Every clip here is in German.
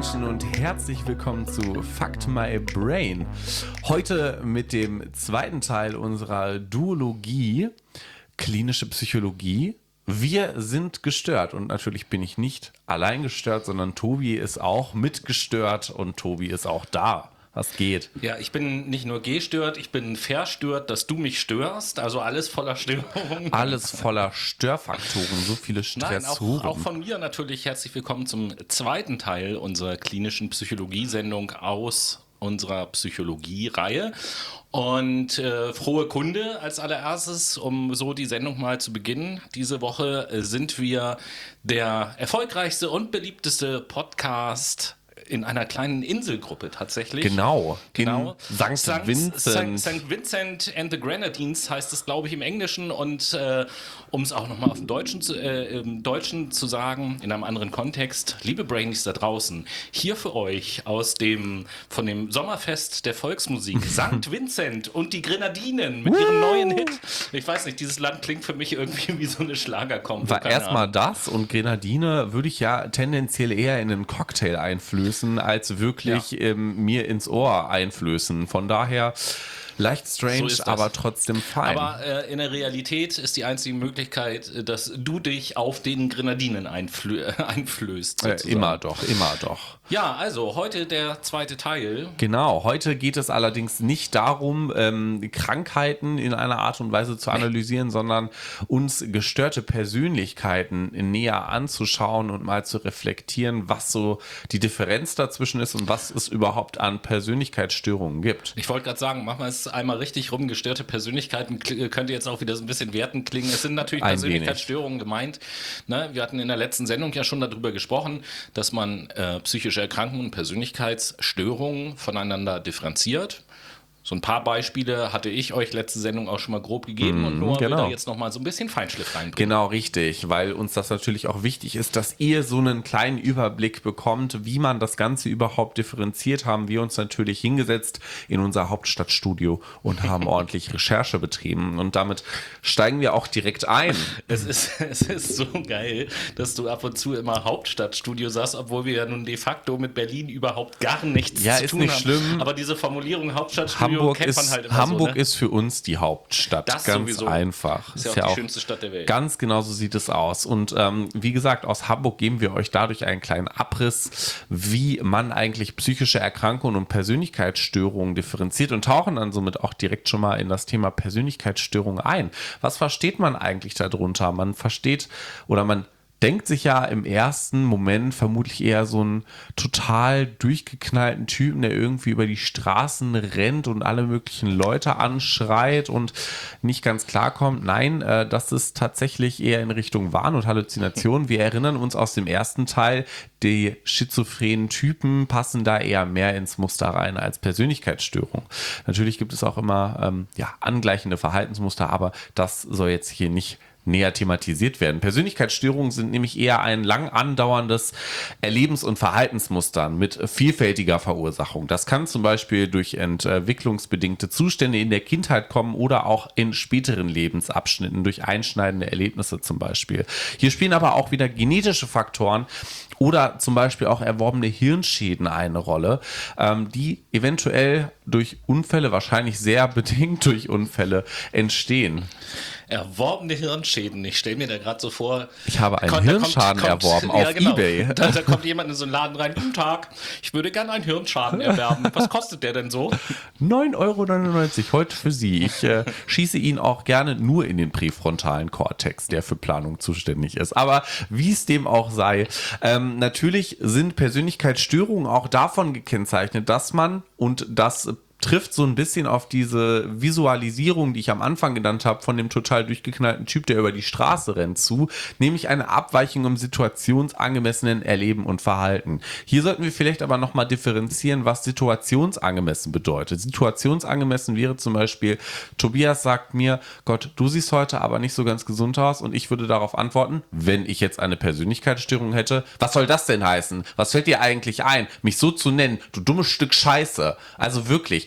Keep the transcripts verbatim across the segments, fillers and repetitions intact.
Menschen und herzlich willkommen zu Fucked My Brain. Heute mit dem zweiten Teil unserer Duologie, klinische Psychologie. Wir sind gestört und natürlich bin ich nicht allein gestört, sondern Tobi ist auch mitgestört und Tobi ist auch da. Was geht? Ja, ich bin nicht nur gestört, ich bin verstört, dass du mich störst. Also alles voller Störungen. Alles voller Störfaktoren, so viele Stressoren. Nein, auch, auch von mir natürlich herzlich willkommen zum zweiten Teil unserer klinischen Psychologie-Sendung aus unserer Psychologie-Reihe. Und äh, frohe Kunde als allererstes, um so die Sendung mal zu beginnen. Diese Woche äh, sind wir der erfolgreichste und beliebteste Podcast in einer kleinen Inselgruppe tatsächlich. Genau, genau. Sankt Sankt Vincent. Sankt Vincent and the Grenadines heißt es, glaube ich, im Englischen. Und äh, um es auch nochmal auf dem Deutschen zu, äh, im Deutschen zu sagen, in einem anderen Kontext, liebe Brainies da draußen, hier für euch aus dem, von dem Sommerfest der Volksmusik, Sankt Vincent und die Grenadinen mit ihrem neuen Hit. Ich weiß nicht, dieses Land klingt für mich irgendwie wie so eine Schlagerkombo. War erstmal das und Grenadine würde ich ja tendenziell eher in einen Cocktail einflößen, als wirklich ja. ähm, mir ins Ohr einflößen. Von daher leicht strange, so aber trotzdem fein. Aber äh, in der Realität ist die einzige Möglichkeit, dass du dich auf den Grenadinen einflö- einflößt. Äh, immer doch, immer doch. Ja, also heute der zweite Teil. Genau, heute geht es allerdings nicht darum, ähm, Krankheiten in einer Art und Weise zu analysieren, sondern uns gestörte Persönlichkeiten näher anzuschauen und mal zu reflektieren, was so die Differenz dazwischen ist und was es überhaupt an Persönlichkeitsstörungen gibt. Ich wollte gerade sagen, machen wir es einmal richtig rum. Gestörte Persönlichkeiten könnte jetzt auch wieder so ein bisschen wertend klingen. Es sind natürlich Ein Persönlichkeitsstörungen gemeint. Ne? Wir hatten in der letzten Sendung ja schon darüber gesprochen, dass man äh, psychische Erkrankungen und Persönlichkeitsstörungen voneinander differenziert. So ein paar Beispiele hatte ich euch letzte Sendung auch schon mal grob gegeben mm, und Noah genau. will da jetzt nochmal so ein bisschen Feinschliff reinbringen. Genau, richtig, weil uns das natürlich auch wichtig ist, dass ihr so einen kleinen Überblick bekommt, wie man das Ganze überhaupt differenziert. Haben wir uns natürlich hingesetzt in unser Hauptstadtstudio und haben ordentlich Recherche betrieben und damit steigen wir auch direkt ein. Es ist, es ist so geil, dass du ab und zu immer Hauptstadtstudio sagst, obwohl wir ja nun de facto mit Berlin überhaupt gar nichts ja, zu tun haben. Ja, ist nicht schlimm. Aber diese Formulierung Hauptstadtstudio Hamburg, kennt man ist, halt immer Hamburg so, ne? ist für uns die Hauptstadt, das ganz sowieso. einfach. Ist ja auch ist die ja schönste Stadt der Welt. Ganz genau so sieht es aus. Und ähm, wie gesagt, aus Hamburg geben wir euch dadurch einen kleinen Abriss, wie man eigentlich psychische Erkrankungen und Persönlichkeitsstörungen differenziert und tauchen dann somit auch direkt schon mal in das Thema Persönlichkeitsstörung ein. Was versteht man eigentlich darunter? Man versteht oder man denkt sich ja im ersten Moment vermutlich eher so einen total durchgeknallten Typen, der irgendwie über die Straßen rennt und alle möglichen Leute anschreit und nicht ganz klarkommt. Nein, äh, das ist tatsächlich eher in Richtung Wahn und Halluzination. Wir erinnern uns aus dem ersten Teil, die schizophrenen Typen passen da eher mehr ins Muster rein als Persönlichkeitsstörung. Natürlich gibt es auch immer ähm, ja, angleichende Verhaltensmuster, aber das soll jetzt hier nicht näher thematisiert werden. Persönlichkeitsstörungen sind nämlich eher ein lang andauerndes Erlebens- und Verhaltensmuster mit vielfältiger Verursachung. Das kann zum Beispiel durch entwicklungsbedingte Zustände in der Kindheit kommen oder auch in späteren Lebensabschnitten durch einschneidende Erlebnisse zum Beispiel. Hier spielen aber auch wieder genetische Faktoren oder zum Beispiel auch erworbene Hirnschäden eine Rolle, ähm, die eventuell durch Unfälle, wahrscheinlich sehr bedingt durch Unfälle, entstehen. Erworbene Hirnschäden. Ich stelle mir da gerade so vor. Ich habe einen kommt, Hirnschaden kommt, erworben kommt, auf ja, genau. eBay. Da, da kommt jemand in so einen Laden rein. Guten Tag, ich würde gerne einen Hirnschaden erwerben. Was kostet der denn so? neun Euro neunundneunzig heute für Sie. Ich äh, schieße ihn auch gerne nur in den präfrontalen Kortex, der für Planung zuständig ist. Aber wie es dem auch sei, ähm, natürlich sind Persönlichkeitsstörungen auch davon gekennzeichnet, dass man, und das trifft so ein bisschen auf diese Visualisierung, die ich am Anfang genannt habe, von dem total durchgeknallten Typ, der über die Straße rennt, zu, nämlich eine Abweichung im situationsangemessenen Erleben und Verhalten. Hier sollten wir vielleicht aber nochmal differenzieren, was situationsangemessen bedeutet. Situationsangemessen wäre zum Beispiel, Tobias sagt mir, Gott, du siehst heute aber nicht so ganz gesund aus, und ich würde darauf antworten, wenn ich jetzt eine Persönlichkeitsstörung hätte, was soll das denn heißen? Was fällt dir eigentlich ein, mich so zu nennen, du dummes Stück Scheiße? Also wirklich,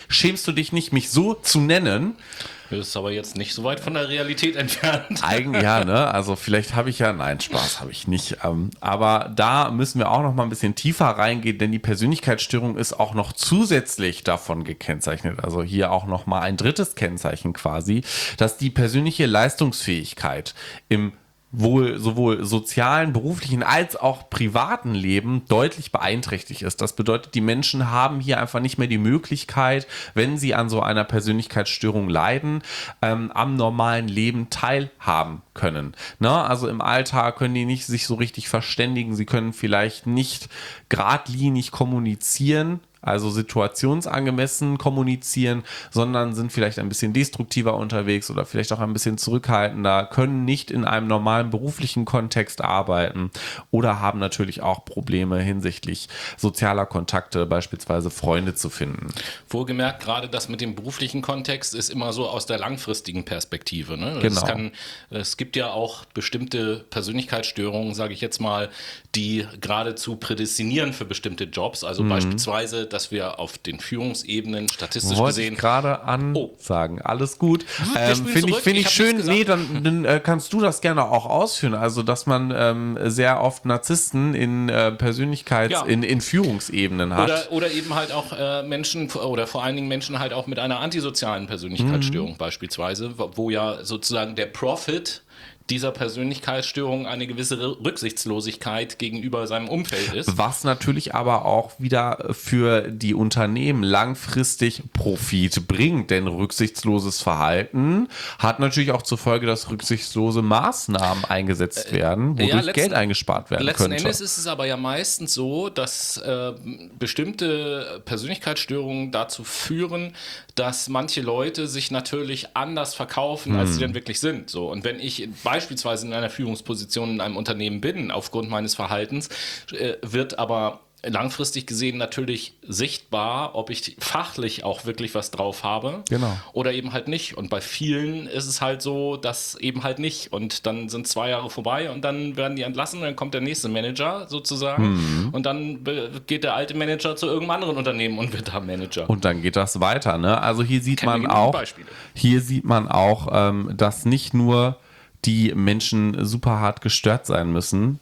Schämst du dich nicht, mich so zu nennen? Das ist aber jetzt nicht so weit von der Realität entfernt. Eigentlich ja, ne? Also vielleicht habe ich ja, nein, Spaß habe ich nicht. Ähm, aber da müssen wir auch noch mal ein bisschen tiefer reingehen, denn die Persönlichkeitsstörung ist auch noch zusätzlich davon gekennzeichnet. Also hier auch noch mal ein drittes Kennzeichen quasi, dass die persönliche Leistungsfähigkeit im wohl sowohl sozialen, beruflichen als auch privaten Leben deutlich beeinträchtigt ist. Das bedeutet, die Menschen haben hier einfach nicht mehr die Möglichkeit, wenn sie an so einer Persönlichkeitsstörung leiden, ähm, am normalen Leben teilhaben können. Ne? Also im Alltag können die nicht sich so richtig verständigen, sie können vielleicht nicht geradlinig kommunizieren, also situationsangemessen kommunizieren, sondern sind vielleicht ein bisschen destruktiver unterwegs oder vielleicht auch ein bisschen zurückhaltender, können nicht in einem normalen beruflichen Kontext arbeiten oder haben natürlich auch Probleme hinsichtlich sozialer Kontakte, beispielsweise Freunde zu finden. Wohlgemerkt, gerade das mit dem beruflichen Kontext ist immer so aus der langfristigen Perspektive. Ne? Genau. Das kann, es gibt ja auch bestimmte Persönlichkeitsstörungen, sage ich jetzt mal, die geradezu prädestinieren für bestimmte Jobs. Also mhm. beispielsweise, dass wir auf den Führungsebenen statistisch Wollte gesehen... ich gerade ansagen. Oh. Alles gut. Ähm, Finde ich, find ich, ich schön. Nee, dann, dann äh, kannst du das gerne auch ausführen. Also, dass man ähm, sehr oft Narzissten in äh, Persönlichkeits-, ja. in, in Führungsebenen hat. Oder, oder eben halt auch äh, Menschen, oder vor allen Dingen Menschen halt auch mit einer antisozialen Persönlichkeitsstörung mhm. beispielsweise, wo ja sozusagen der Profit dieser Persönlichkeitsstörung eine gewisse Rücksichtslosigkeit gegenüber seinem Umfeld ist. Was natürlich aber auch wieder für die Unternehmen langfristig Profit bringt, denn rücksichtsloses Verhalten hat natürlich auch zur Folge, dass rücksichtslose Maßnahmen eingesetzt werden, wodurch ja, letzten, Geld eingespart werden letzten könnte. Letzten Endes ist es aber ja meistens so, dass äh, bestimmte Persönlichkeitsstörungen dazu führen, dass manche Leute sich natürlich anders verkaufen, hm. als sie denn wirklich sind. So. Und wenn ich beispielsweise in einer Führungsposition in einem Unternehmen bin, aufgrund meines Verhaltens, äh, wird aber langfristig gesehen natürlich sichtbar, ob ich fachlich auch wirklich was drauf habe genau. oder eben halt nicht. Und bei vielen ist es halt so, dass eben halt nicht. Und dann sind zwei Jahre vorbei und dann werden die entlassen und dann kommt der nächste Manager sozusagen mhm. und dann geht der alte Manager zu irgendeinem anderen Unternehmen und wird da Manager. Und dann geht das weiter. Ne? Also hier sieht man auch, hier sieht man auch, ähm, dass nicht nur die Menschen super hart gestört sein müssen,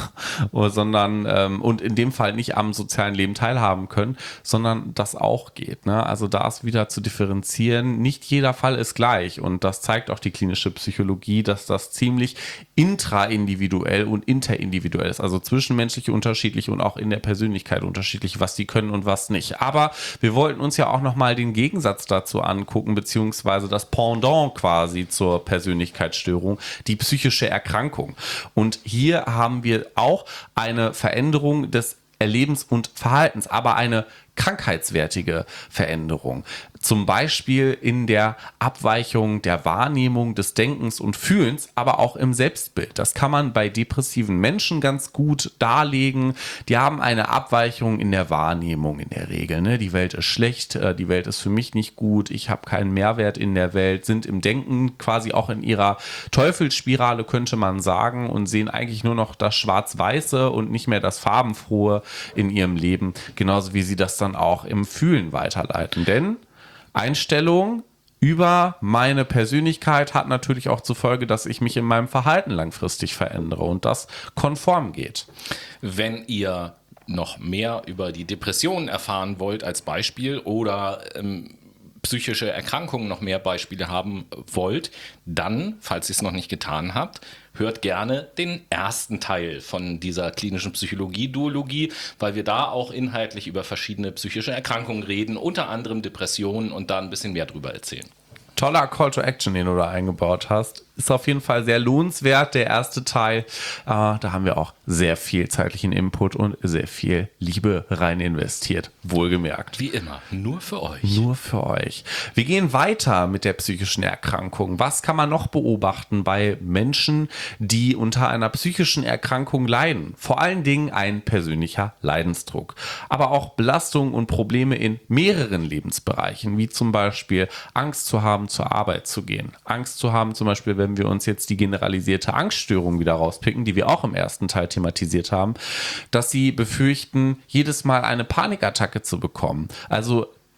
sondern ähm, und in dem Fall nicht am sozialen Leben teilhaben können, sondern das auch geht. Ne? Also da ist wieder zu differenzieren. Nicht jeder Fall ist gleich und das zeigt auch die klinische Psychologie, dass das ziemlich intraindividuell und interindividuell ist, also zwischenmenschlich unterschiedlich und auch in der Persönlichkeit unterschiedlich, was die können und was nicht. Aber wir wollten uns ja auch nochmal den Gegensatz dazu angucken, beziehungsweise das Pendant quasi zur Persönlichkeitsstörung, die psychische Erkrankung. Und hier haben wir auch eine Veränderung des Erlebens und Verhaltens, aber eine krankheitswertige Veränderung. Zum Beispiel in der Abweichung der Wahrnehmung des Denkens und Fühlens, aber auch im Selbstbild. Das kann man bei depressiven Menschen ganz gut darlegen. Die haben eine Abweichung in der Wahrnehmung in der Regel. Ne? Die Welt ist schlecht, die Welt ist für mich nicht gut, ich habe keinen Mehrwert in der Welt, sind im Denken quasi auch in ihrer Teufelsspirale, könnte man sagen, und sehen eigentlich nur noch das Schwarz-Weiße und nicht mehr das Farbenfrohe in ihrem Leben, genauso wie sie das dann auch im Fühlen weiterleiten. Denn Einstellung über meine Persönlichkeit hat natürlich auch zur Folge, dass ich mich in meinem Verhalten langfristig verändere und das konform geht. Wenn ihr noch mehr über die Depressionen erfahren wollt als Beispiel oder ähm, psychische Erkrankungen noch mehr Beispiele haben wollt, dann, falls ihr es noch nicht getan habt, hört gerne den ersten Teil von dieser klinischen Psychologie-Duologie, weil wir da auch inhaltlich über verschiedene psychische Erkrankungen reden, unter anderem Depressionen und da ein bisschen mehr drüber erzählen. Toller Call to Action, den du da eingebaut hast. Ist auf jeden Fall sehr lohnenswert, der erste Teil. Äh, da haben wir auch sehr viel zeitlichen Input und sehr viel Liebe rein investiert. Wohlgemerkt. Wie immer, nur für euch. Nur für euch. Wir gehen weiter mit der psychischen Erkrankung. Was kann man noch beobachten bei Menschen, die unter einer psychischen Erkrankung leiden? Vor allen Dingen ein persönlicher Leidensdruck. Aber auch Belastungen und Probleme in mehreren Lebensbereichen, wie zum Beispiel Angst zu haben, zur Arbeit zu gehen. Angst zu haben, zum Beispiel, wenn wir uns jetzt die generalisierte Angststörung wieder rauspicken, die wir auch im ersten Teil thematisiert haben, dass sie befürchten, jedes Mal eine Panikattacke zu bekommen. Also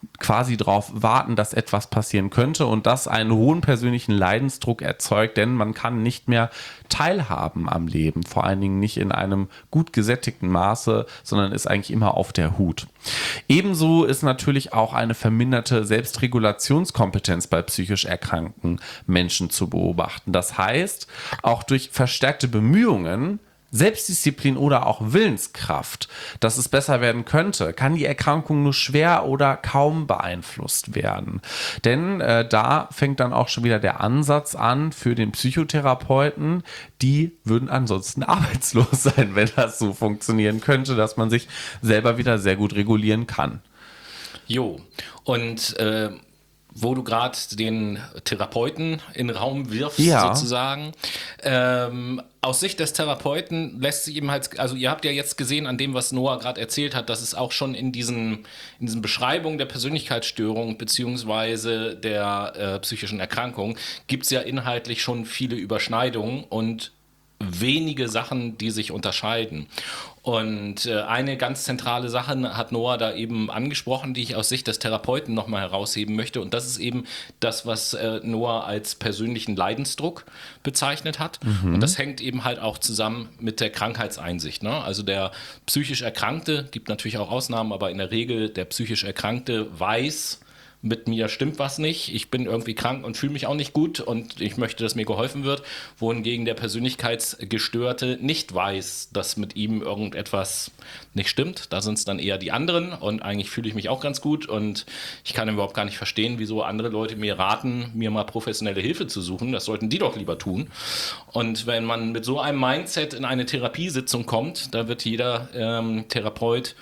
quasi darauf warten, dass etwas passieren könnte und das einen hohen persönlichen Leidensdruck erzeugt, denn man kann nicht mehr teilhaben am Leben, vor allen Dingen nicht in einem gut gesättigten Maße, sondern ist eigentlich immer auf der Hut. Ebenso ist natürlich auch eine verminderte Selbstregulationskompetenz bei psychisch erkrankten Menschen zu beobachten. Das heißt, auch durch verstärkte Bemühungen, Selbstdisziplin oder auch Willenskraft, dass es besser werden könnte, kann die Erkrankung nur schwer oder kaum beeinflusst werden. Denn äh, da fängt dann auch schon wieder der Ansatz an für den Psychotherapeuten. Die würden ansonsten arbeitslos sein, wenn das so funktionieren könnte, dass man sich selber wieder sehr gut regulieren kann. Jo, und äh, wo du gerade den Therapeuten in den Raum wirfst, ja. sozusagen. Ähm, aus Sicht des Therapeuten lässt sich eben halt, also ihr habt ja jetzt gesehen an dem, was Noah gerade erzählt hat, dass es auch schon in diesen, in diesen Beschreibungen der Persönlichkeitsstörung beziehungsweise der äh, psychischen Erkrankung gibt es ja inhaltlich schon viele Überschneidungen und wenige Sachen, die sich unterscheiden. Und äh, eine ganz zentrale Sache hat Noah da eben angesprochen, die ich aus Sicht des Therapeuten nochmal herausheben möchte. Und das ist eben das, was äh, Noah als persönlichen Leidensdruck bezeichnet hat. Mhm. Und das hängt eben halt auch zusammen mit der Krankheitseinsicht. Ne? Also der psychisch Erkrankte, gibt natürlich auch Ausnahmen, aber in der Regel der psychisch Erkrankte weiß, mit mir stimmt was nicht, ich bin irgendwie krank und fühle mich auch nicht gut und ich möchte, dass mir geholfen wird, wohingegen der Persönlichkeitsgestörte nicht weiß, dass mit ihm irgendetwas nicht stimmt. Da sind es dann eher die anderen und eigentlich fühle ich mich auch ganz gut und ich kann überhaupt gar nicht verstehen, wieso andere Leute mir raten, mir mal professionelle Hilfe zu suchen. Das sollten die doch lieber tun. Und wenn man mit so einem Mindset in eine Therapiesitzung kommt, da wird jeder ähm, Therapeut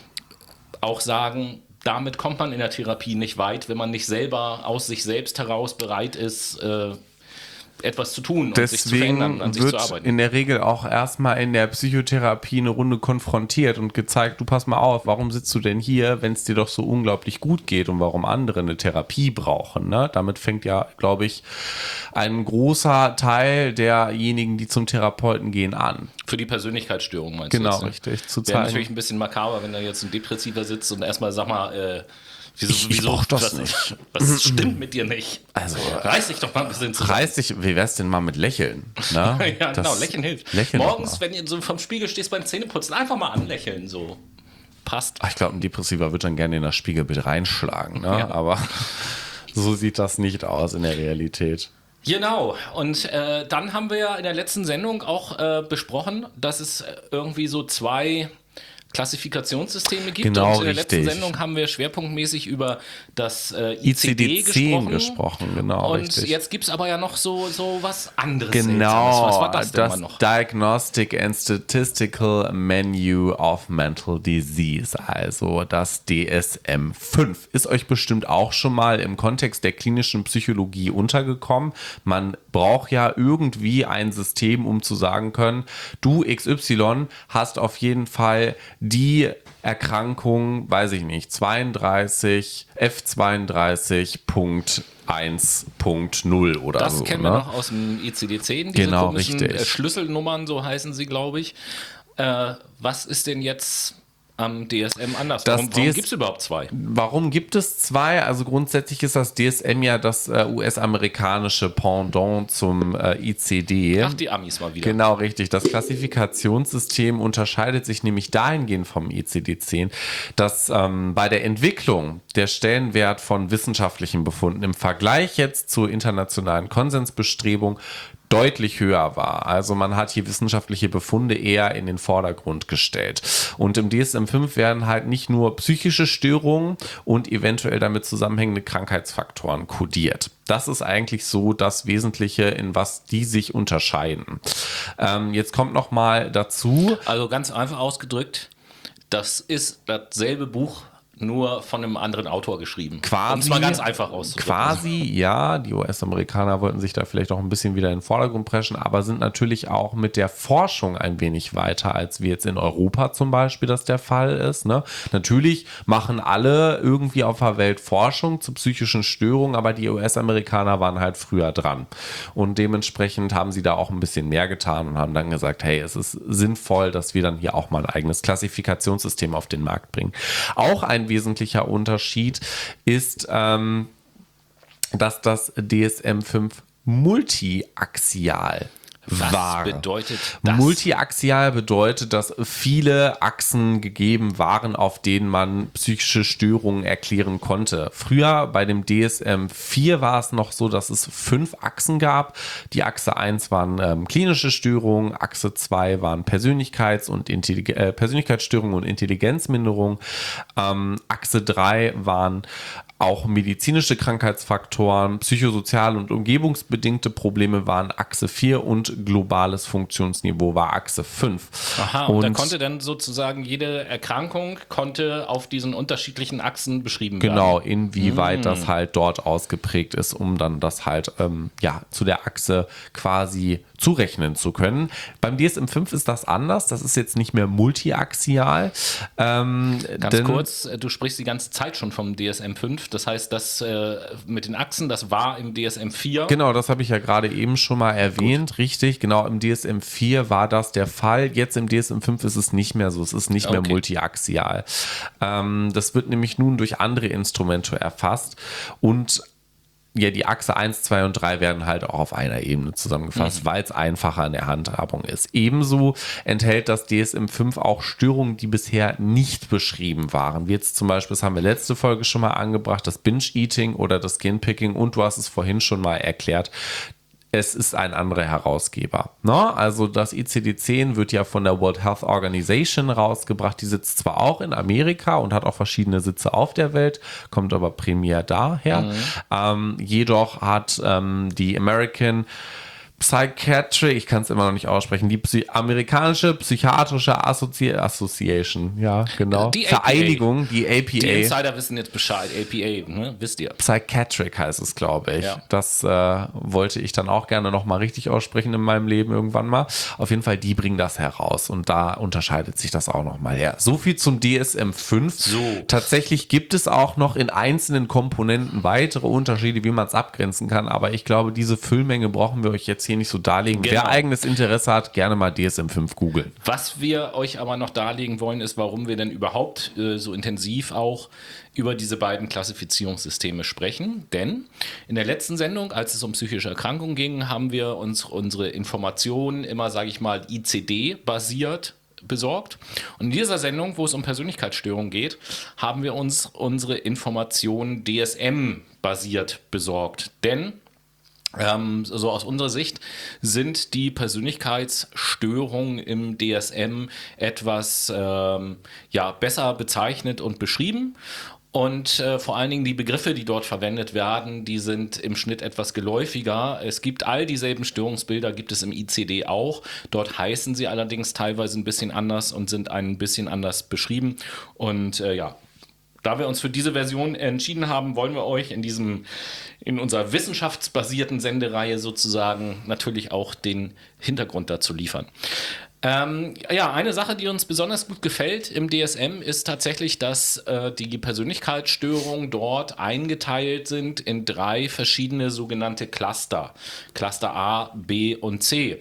auch sagen, damit kommt man in der Therapie nicht weit, wenn man nicht selber aus sich selbst heraus bereit ist, äh, etwas zu tun und sich zu verändern, an sich zu arbeiten. Deswegen wird in der Regel auch erstmal in der Psychotherapie eine Runde konfrontiert und gezeigt, du pass mal auf, warum sitzt du denn hier, wenn es dir doch so unglaublich gut geht und warum andere eine Therapie brauchen. Ne? Damit fängt ja, glaube ich, ein großer Teil derjenigen, die zum Therapeuten gehen, an. Für die Persönlichkeitsstörung meinst genau, du jetzt? Genau, richtig. Zu Wäre natürlich ein bisschen makaber, wenn da jetzt ein Depressiver sitzt und erstmal, sag mal, äh, Wieso, ich, wieso, ich brauch das was, nicht. Was stimmt mit dir nicht? Also, reiß dich doch mal ein bisschen zusammen. Reiß dich, wie wär's denn mal mit Lächeln? Ne? ja, das, genau, Lächeln hilft. Lächeln Morgens, wenn du so vom Spiegel stehst beim Zähneputzen, einfach mal anlächeln, so. Passt. Ich glaube, ein Depressiver wird dann gerne in das Spiegelbild reinschlagen, ne? Ja. Aber so sieht das nicht aus in der Realität. Genau, und äh, dann haben wir ja in der letzten Sendung auch äh, besprochen, dass es irgendwie so zwei Klassifikationssysteme gibt. Genau, und in der richtig. letzten Sendung haben wir schwerpunktmäßig über das äh, I C D zehn gesprochen. gesprochen. Genau, und richtig. jetzt gibt es aber ja noch so, so was anderes. Genau, was war das, denn das noch? Diagnostic and Statistical Menu of Mental Disease, also das D S M fünf. Ist euch bestimmt auch schon mal im Kontext der klinischen Psychologie untergekommen. Man braucht ja irgendwie ein System, um zu sagen können, du X Y hast auf jeden Fall die Erkrankung, weiß ich nicht, zweiunddreißig, F zweiunddreißig Punkt eins Punkt null oder das so. Das kennen ne? wir noch aus dem I C D zehn, diese genau, komischen richtig. Äh, Schlüsselnummern, so heißen sie, glaube ich. Äh, was ist denn jetzt am D S M anders? Das Warum, warum gibt es überhaupt zwei? Warum gibt es zwei? Also grundsätzlich ist das D S M ja das äh, U S-amerikanische Pendant zum äh, I C D. Ach, die Amis mal wieder. Genau, richtig. Das Klassifikationssystem unterscheidet sich nämlich dahingehend vom I C D zehn, dass ähm, bei der Entwicklung der Stellenwert von wissenschaftlichen Befunden im Vergleich jetzt zur internationalen Konsensbestrebung deutlich höher war. Also man hat hier wissenschaftliche Befunde eher in den Vordergrund gestellt. Und im D S M fünf werden halt nicht nur psychische Störungen und eventuell damit zusammenhängende Krankheitsfaktoren kodiert. Das ist eigentlich so das Wesentliche, in was die sich unterscheiden. Ähm, jetzt kommt noch mal dazu. Also ganz einfach ausgedrückt, das ist dasselbe Buch, nur von einem anderen Autor geschrieben. Quasi, um es mal ganz einfach auszudrücken. Quasi, ja. Die U S-Amerikaner wollten sich da vielleicht auch ein bisschen wieder in den Vordergrund preschen, aber sind natürlich auch mit der Forschung ein wenig weiter, als wir jetzt in Europa zum Beispiel das der Fall ist. Ne? Natürlich machen alle irgendwie auf der Welt Forschung zu psychischen Störungen, aber die U S-Amerikaner waren halt früher dran. Und dementsprechend haben sie da auch ein bisschen mehr getan und haben dann gesagt, hey, es ist sinnvoll, dass wir dann hier auch mal ein eigenes Klassifikationssystem auf den Markt bringen. Auch ein ein wesentlicher Unterschied ist, ähm, dass das D S M fünf multiaxial Was war. bedeutet das? Multiaxial bedeutet, dass viele Achsen gegeben waren, auf denen man psychische Störungen erklären konnte. Früher bei dem D S M vier war es noch so, dass es fünf Achsen gab. Die Achse eins waren ähm, klinische Störungen, Achse zwei waren Persönlichkeits- und Intellig- äh, Persönlichkeitsstörungen und Intelligenzminderung. Ähm, Achse drei waren auch medizinische Krankheitsfaktoren, psychosoziale und umgebungsbedingte Probleme waren Achse vier und globales Funktionsniveau war Achse fünf. Aha, und, und da konnte dann sozusagen jede Erkrankung konnte auf diesen unterschiedlichen Achsen beschrieben genau, werden. Genau, inwieweit mm. das halt dort ausgeprägt ist, um dann das halt ähm, ja, zu der Achse quasi zurechnen zu können. Beim D S M fünf ist das anders, das ist jetzt nicht mehr multiaxial. Ähm, Ganz denn, kurz, du sprichst die ganze Zeit schon vom D S M fünf, das heißt, das äh, mit den Achsen, das war im D S M vier. Genau, das habe ich ja gerade eben schon mal erwähnt, Gut. richtig, genau, im D S M vier war das der Fall, jetzt im D S M fünf ist es nicht mehr so, es ist nicht mehr okay. multiaxial. Ähm, das wird nämlich nun durch andere Instrumente erfasst und ja, die Achse eins, zwei und drei werden halt auch auf einer Ebene zusammengefasst, mhm. weil es einfacher in der Handhabung ist. Ebenso enthält das D S M fünf auch Störungen, die bisher nicht beschrieben waren. Wie jetzt zum Beispiel, das haben wir letzte Folge schon mal angebracht, das Binge-Eating oder das Skin-Picking und du hast es vorhin schon mal erklärt, es ist ein anderer Herausgeber. Ne? Also das I C D zehn wird ja von der World Health Organization rausgebracht. Die sitzt zwar auch in Amerika und hat auch verschiedene Sitze auf der Welt, kommt aber primär daher. Mhm. Ähm, jedoch hat ähm, die American Psychiatry, ich kann es immer noch nicht aussprechen, die Psy- amerikanische psychiatrische Assozi- Association, ja, genau. Die Vereinigung, die A P A. Die Insider wissen jetzt Bescheid, A P A, ne? Wisst ihr. Psychiatric heißt es, glaube ich. Ja. Das äh, wollte ich dann auch gerne nochmal richtig aussprechen in meinem Leben irgendwann mal. Auf jeden Fall, die bringen das heraus und da unterscheidet sich das auch nochmal her. So viel zum D S M fünf. So. Tatsächlich gibt es auch noch in einzelnen Komponenten weitere Unterschiede, wie man es abgrenzen kann, aber ich glaube, diese Füllmenge brauchen wir euch jetzt hier nicht so darlegen. Genau. Wer eigenes Interesse hat, gerne mal D S M fünf googeln. Was wir euch aber noch darlegen wollen, ist, warum wir denn überhaupt äh, so intensiv auch über diese beiden Klassifizierungssysteme sprechen. Denn in der letzten Sendung, als es um psychische Erkrankungen ging, haben wir uns unsere Informationen immer, sage ich mal, I C D-basiert besorgt. Und in dieser Sendung, wo es um Persönlichkeitsstörungen geht, haben wir uns unsere Informationen D S M-basiert besorgt. Denn Ähm, so aus unserer Sicht sind die Persönlichkeitsstörungen im D S M etwas ähm, ja, besser bezeichnet und beschrieben. Und äh, vor allen Dingen die Begriffe, die dort verwendet werden, die sind im Schnitt etwas geläufiger. Es gibt all dieselben Störungsbilder, gibt es im I C D auch. Dort heißen sie allerdings teilweise ein bisschen anders und sind ein bisschen anders beschrieben. Und äh, ja, da wir uns für diese Version entschieden haben, wollen wir euch in diesem, in unserer wissenschaftsbasierten Sendereihe sozusagen natürlich auch den Hintergrund dazu liefern. Ähm, ja, eine Sache, die uns besonders gut gefällt im D S M, ist tatsächlich, dass äh, die Persönlichkeitsstörungen dort eingeteilt sind in drei verschiedene sogenannte Cluster. Cluster A, B und C.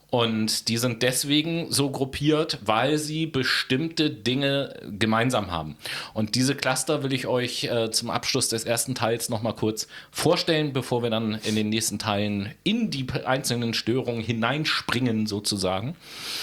Und die sind deswegen so gruppiert, weil sie bestimmte Dinge gemeinsam haben. Und diese Cluster will ich euch äh, zum Abschluss des ersten Teils nochmal kurz vorstellen, bevor wir dann in den nächsten Teilen in die einzelnen Störungen hineinspringen sozusagen.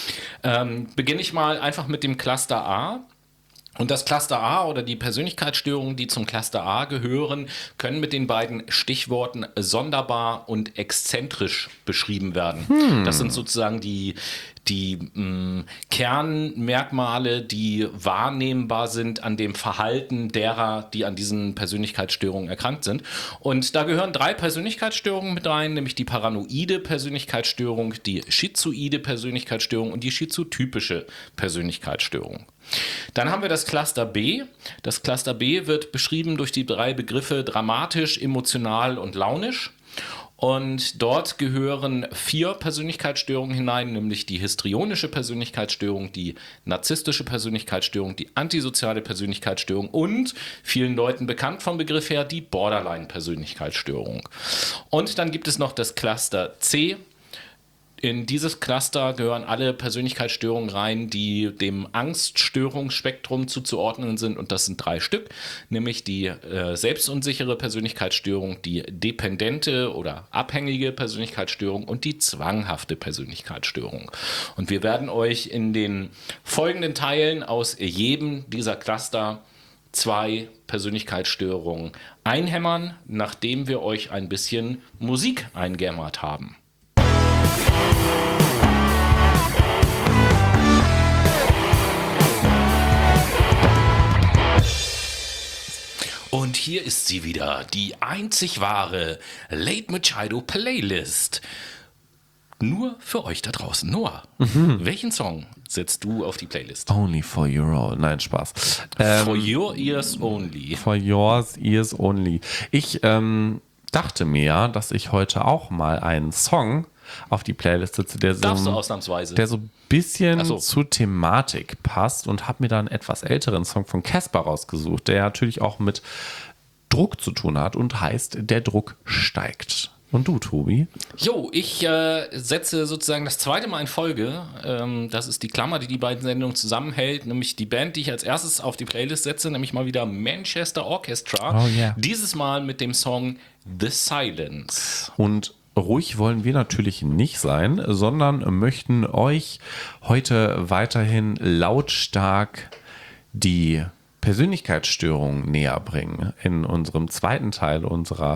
Ähm, beginne ich mal einfach mit dem Cluster A. Und das Cluster A oder die Persönlichkeitsstörungen, die zum Cluster A gehören, können mit den beiden Stichworten sonderbar und exzentrisch beschrieben werden. Hm. Das sind sozusagen die, die mh, Kernmerkmale, die wahrnehmbar sind an dem Verhalten derer, die an diesen Persönlichkeitsstörungen erkrankt sind. Und da gehören drei Persönlichkeitsstörungen mit rein, nämlich die paranoide Persönlichkeitsstörung, die schizoide Persönlichkeitsstörung und die schizotypische Persönlichkeitsstörung. Dann haben wir das Cluster B. Das Cluster B wird beschrieben durch die drei Begriffe dramatisch, emotional und launisch. Und dort gehören vier Persönlichkeitsstörungen hinein, nämlich die histrionische Persönlichkeitsstörung, die narzisstische Persönlichkeitsstörung, die antisoziale Persönlichkeitsstörung und, vielen Leuten bekannt vom Begriff her, die Borderline-Persönlichkeitsstörung. Und dann gibt es noch das Cluster C. In dieses Cluster gehören alle Persönlichkeitsstörungen rein, die dem Angststörungsspektrum zuzuordnen sind. Und das sind drei Stück, nämlich die äh, selbstunsichere Persönlichkeitsstörung, die dependente oder abhängige Persönlichkeitsstörung und die zwanghafte Persönlichkeitsstörung. Und wir werden euch in den folgenden Teilen aus jedem dieser Cluster zwei Persönlichkeitsstörungen einhämmern, nachdem wir euch ein bisschen Musik eingehämmert haben. Und hier ist sie wieder, die einzig wahre Late Machado Playlist. Nur für euch da draußen. Noah, mhm. welchen Song setzt du auf die Playlist? Only for your own. Nein, Spaß. Ähm, for your ears only. For yours ears only. Ich ähm, dachte mir ja, dass ich heute auch mal einen Song auf die Playlist setze, der so, Darfst du ausnahmsweise. der so ein bisschen so. zur Thematik passt, und habe mir da einen etwas älteren Song von Casper rausgesucht, der natürlich auch mit Druck zu tun hat und heißt Der Druck steigt. Und du, Tobi? Jo, ich äh, setze sozusagen das zweite Mal in Folge. Ähm, das ist die Klammer, die die beiden Sendungen zusammenhält. Nämlich die Band, die ich als erstes auf die Playlist setze, nämlich mal wieder Manchester Orchestra. Oh, yeah. Dieses Mal mit dem Song The Silence. Und ruhig wollen wir natürlich nicht sein, sondern möchten euch heute weiterhin lautstark die Persönlichkeitsstörung näher bringen in unserem zweiten Teil unserer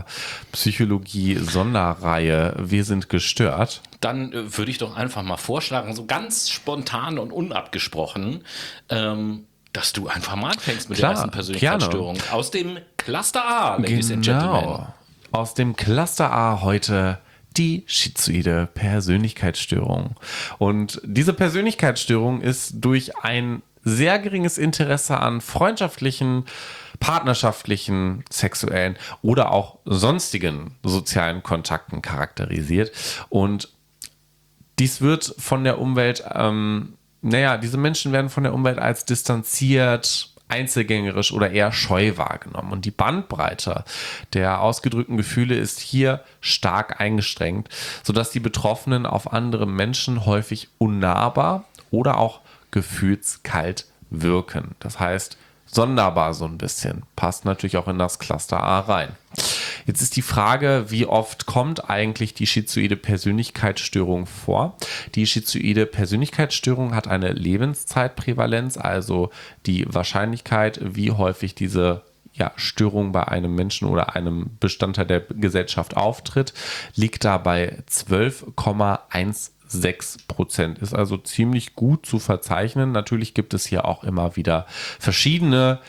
Psychologie-Sonderreihe Wir sind gestört. Dann äh, würde ich doch einfach mal vorschlagen, so ganz spontan und unabgesprochen, ähm, dass du einfach mal anfängst mit Klar, der ersten Persönlichkeitsstörung. gerne. Aus dem Cluster A, Ladies and Genau. Gentlemen. Aus dem Cluster A heute die schizoide Persönlichkeitsstörung. Und diese Persönlichkeitsstörung ist durch ein sehr geringes Interesse an freundschaftlichen, partnerschaftlichen, sexuellen oder auch sonstigen sozialen Kontakten charakterisiert. Und dies wird von der Umwelt, ähm, naja, diese Menschen werden von der Umwelt als distanziert, einzelgängerisch oder eher scheu wahrgenommen. Und die Bandbreite der ausgedrückten Gefühle ist hier stark eingeschränkt, sodass die Betroffenen auf andere Menschen häufig unnahbar oder auch gefühlskalt wirken. Das heißt, sonderbar so ein bisschen. Passt natürlich auch in das Cluster A rein. Jetzt ist die Frage, wie oft kommt eigentlich die schizoide Persönlichkeitsstörung vor? Die schizoide Persönlichkeitsstörung hat eine Lebenszeitprävalenz, also die Wahrscheinlichkeit, wie häufig diese ja, Störung bei einem Menschen oder einem Bestandteil der Gesellschaft auftritt, liegt da bei zwölf Komma sechzehn Prozent. Ist also ziemlich gut zu verzeichnen. Natürlich gibt es hier auch immer wieder verschiedene